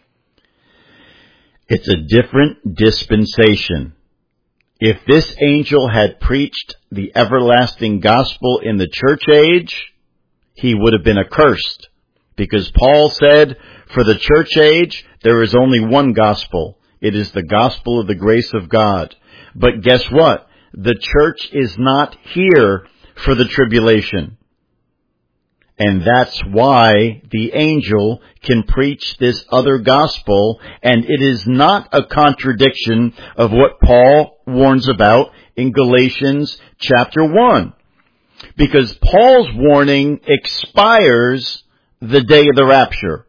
it's a different dispensation. If this angel had preached the everlasting gospel in the church age, he would have been accursed, because Paul said, for the church age, there is only one gospel. It is the gospel of the grace of God. But guess what? The church is not here for the tribulation. And that's why the angel can preach this other gospel, and it is not a contradiction of what Paul warns about in Galatians chapter one. Because Paul's warning expires the day of the rapture.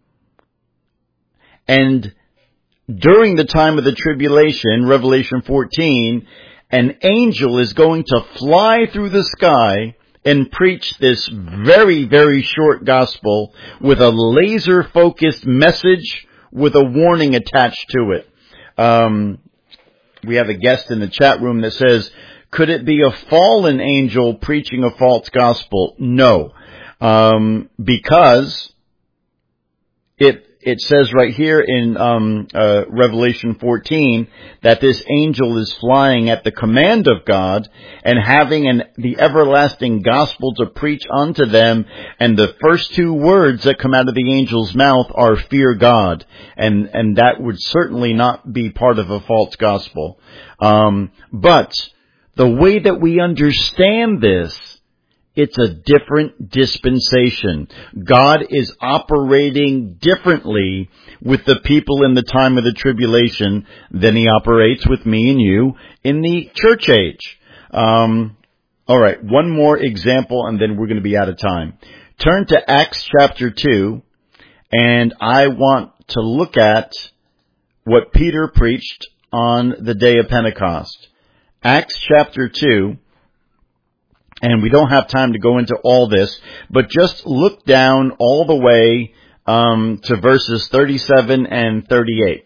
And during the time of the tribulation, Revelation fourteen, an angel is going to fly through the sky and preach this very, very short gospel with a laser-focused message with a warning attached to it. Um, we have a guest in the chat room that says, could it be a fallen angel preaching a false gospel? No. Um, because it it says right here in um, uh, Revelation fourteen that this angel is flying at the command of God and having an, the everlasting gospel to preach unto them. And the first two words that come out of the angel's mouth are fear God. And, and that would certainly not be part of a false gospel. Um, but the way that we understand this, it's a different dispensation. God is operating differently with the people in the time of the tribulation than He operates with me and you in the church age. Um, all right, one more example, and then we're going to be out of time. Turn to Acts chapter two, and I want to look at what Peter preached on the day of Pentecost. Acts chapter two. And we don't have time to go into all this, but just look down all the way um, to verses thirty-seven and thirty-eight.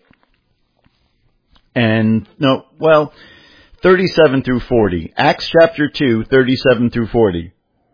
And, no, well, thirty-seven through forty. Acts chapter two, thirty-seven through forty.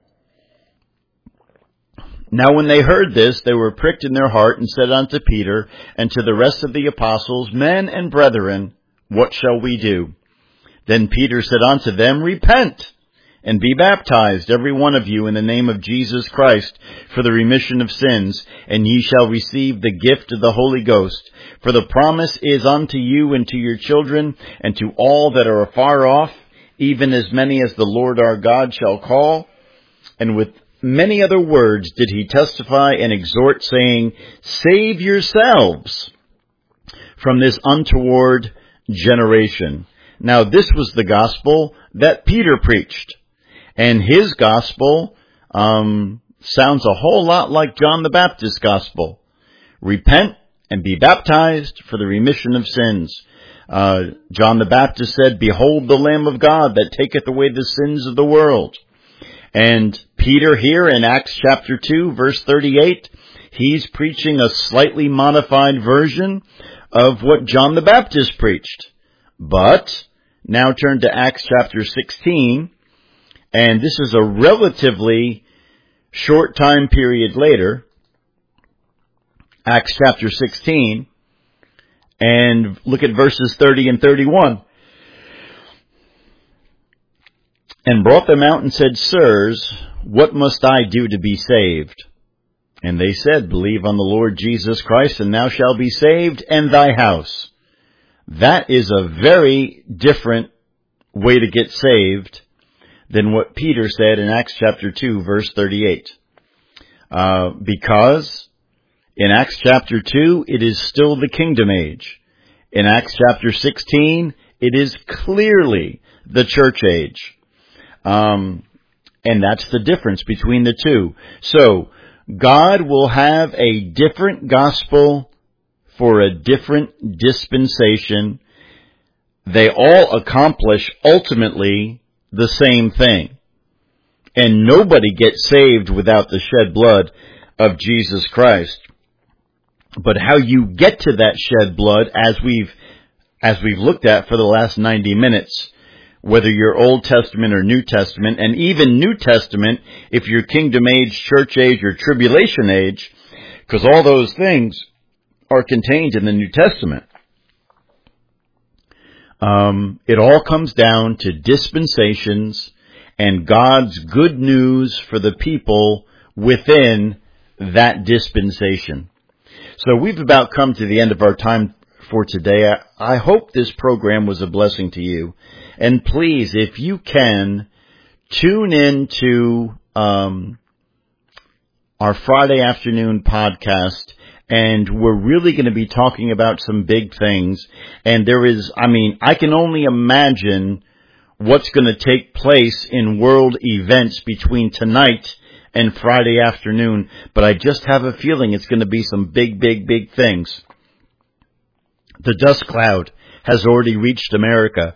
Now when they heard this, they were pricked in their heart and said unto Peter and to the rest of the apostles, Men and brethren, what shall we do? Then Peter said unto them, Repent! And be baptized, every one of you, in the name of Jesus Christ, for the remission of sins, and ye shall receive the gift of the Holy Ghost. For the promise is unto you and to your children, and to all that are afar off, even as many as the Lord our God shall call. And with many other words did he testify and exhort, saying, Save yourselves from this untoward generation. Now this was the gospel that Peter preached. And his gospel um, sounds a whole lot like John the Baptist's gospel. Repent and be baptized for the remission of sins. Uh, John the Baptist said, Behold the Lamb of God that taketh away the sins of the world. And Peter here in Acts chapter two, verse thirty-eight, he's preaching a slightly modified version of what John the Baptist preached. But now turn to Acts chapter sixteen. And this is a relatively short time period later, Acts chapter sixteen, and look at verses thirty and thirty-one. And brought them out and said, Sirs, what must I do to be saved? And they said, Believe on the Lord Jesus Christ, and thou shalt be saved, and thy house. That is a very different way to get saved than what Peter said in Acts chapter two, verse thirty-eight. Uh, because in Acts chapter two, it is still the kingdom age. In Acts chapter sixteen, it is clearly the church age. Um, and that's the difference between the two. So, God will have a different gospel for a different dispensation. They all accomplish ultimately the same thing. And nobody gets saved without the shed blood of Jesus Christ. But how you get to that shed blood, as we've, as we've looked at for the last ninety minutes, whether you're Old Testament or New Testament, and even New Testament, if you're kingdom age, church age, or tribulation age, because all those things are contained in the New Testament. Um, it all comes down to dispensations and God's good news for the people within that dispensation. So we've about come to the end of our time for today. I, I hope this program was a blessing to you. And please, if you can, tune in to um, our Friday afternoon podcast. And we're really going to be talking about some big things. And there is, I mean, I can only imagine what's going to take place in world events between tonight and Friday afternoon. But I just have a feeling it's going to be some big, big, big things. The dust cloud has already reached America.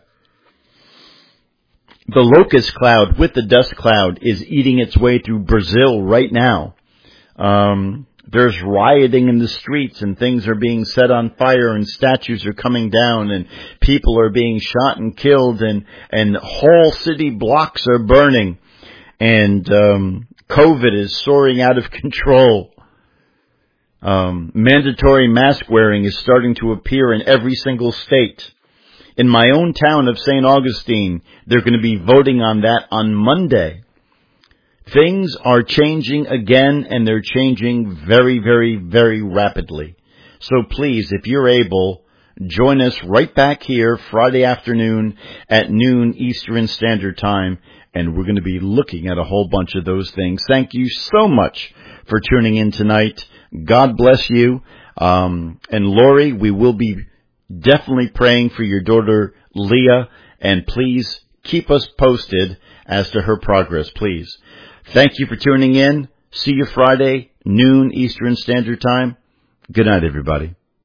The locust cloud with the dust cloud is eating its way through Brazil right now. Um, there's rioting in the streets and things are being set on fire and statues are coming down and people are being shot and killed and, and whole city blocks are burning and, um, COVID is soaring out of control. Um, mandatory mask wearing is starting to appear in every single state. In my own town of Saint Augustine, they're going to be voting on that on Monday. Things are changing again, and they're changing very, very, very rapidly. So please, if you're able, join us right back here Friday afternoon at noon Eastern Standard Time, and we're going to be looking at a whole bunch of those things. Thank you so much for tuning in tonight. God bless you. Um, and Lori, we will be definitely praying for your daughter Leah, and please keep us posted as to her progress, please. Thank you for tuning in. See you Friday, noon Eastern Standard Time. Good night, everybody.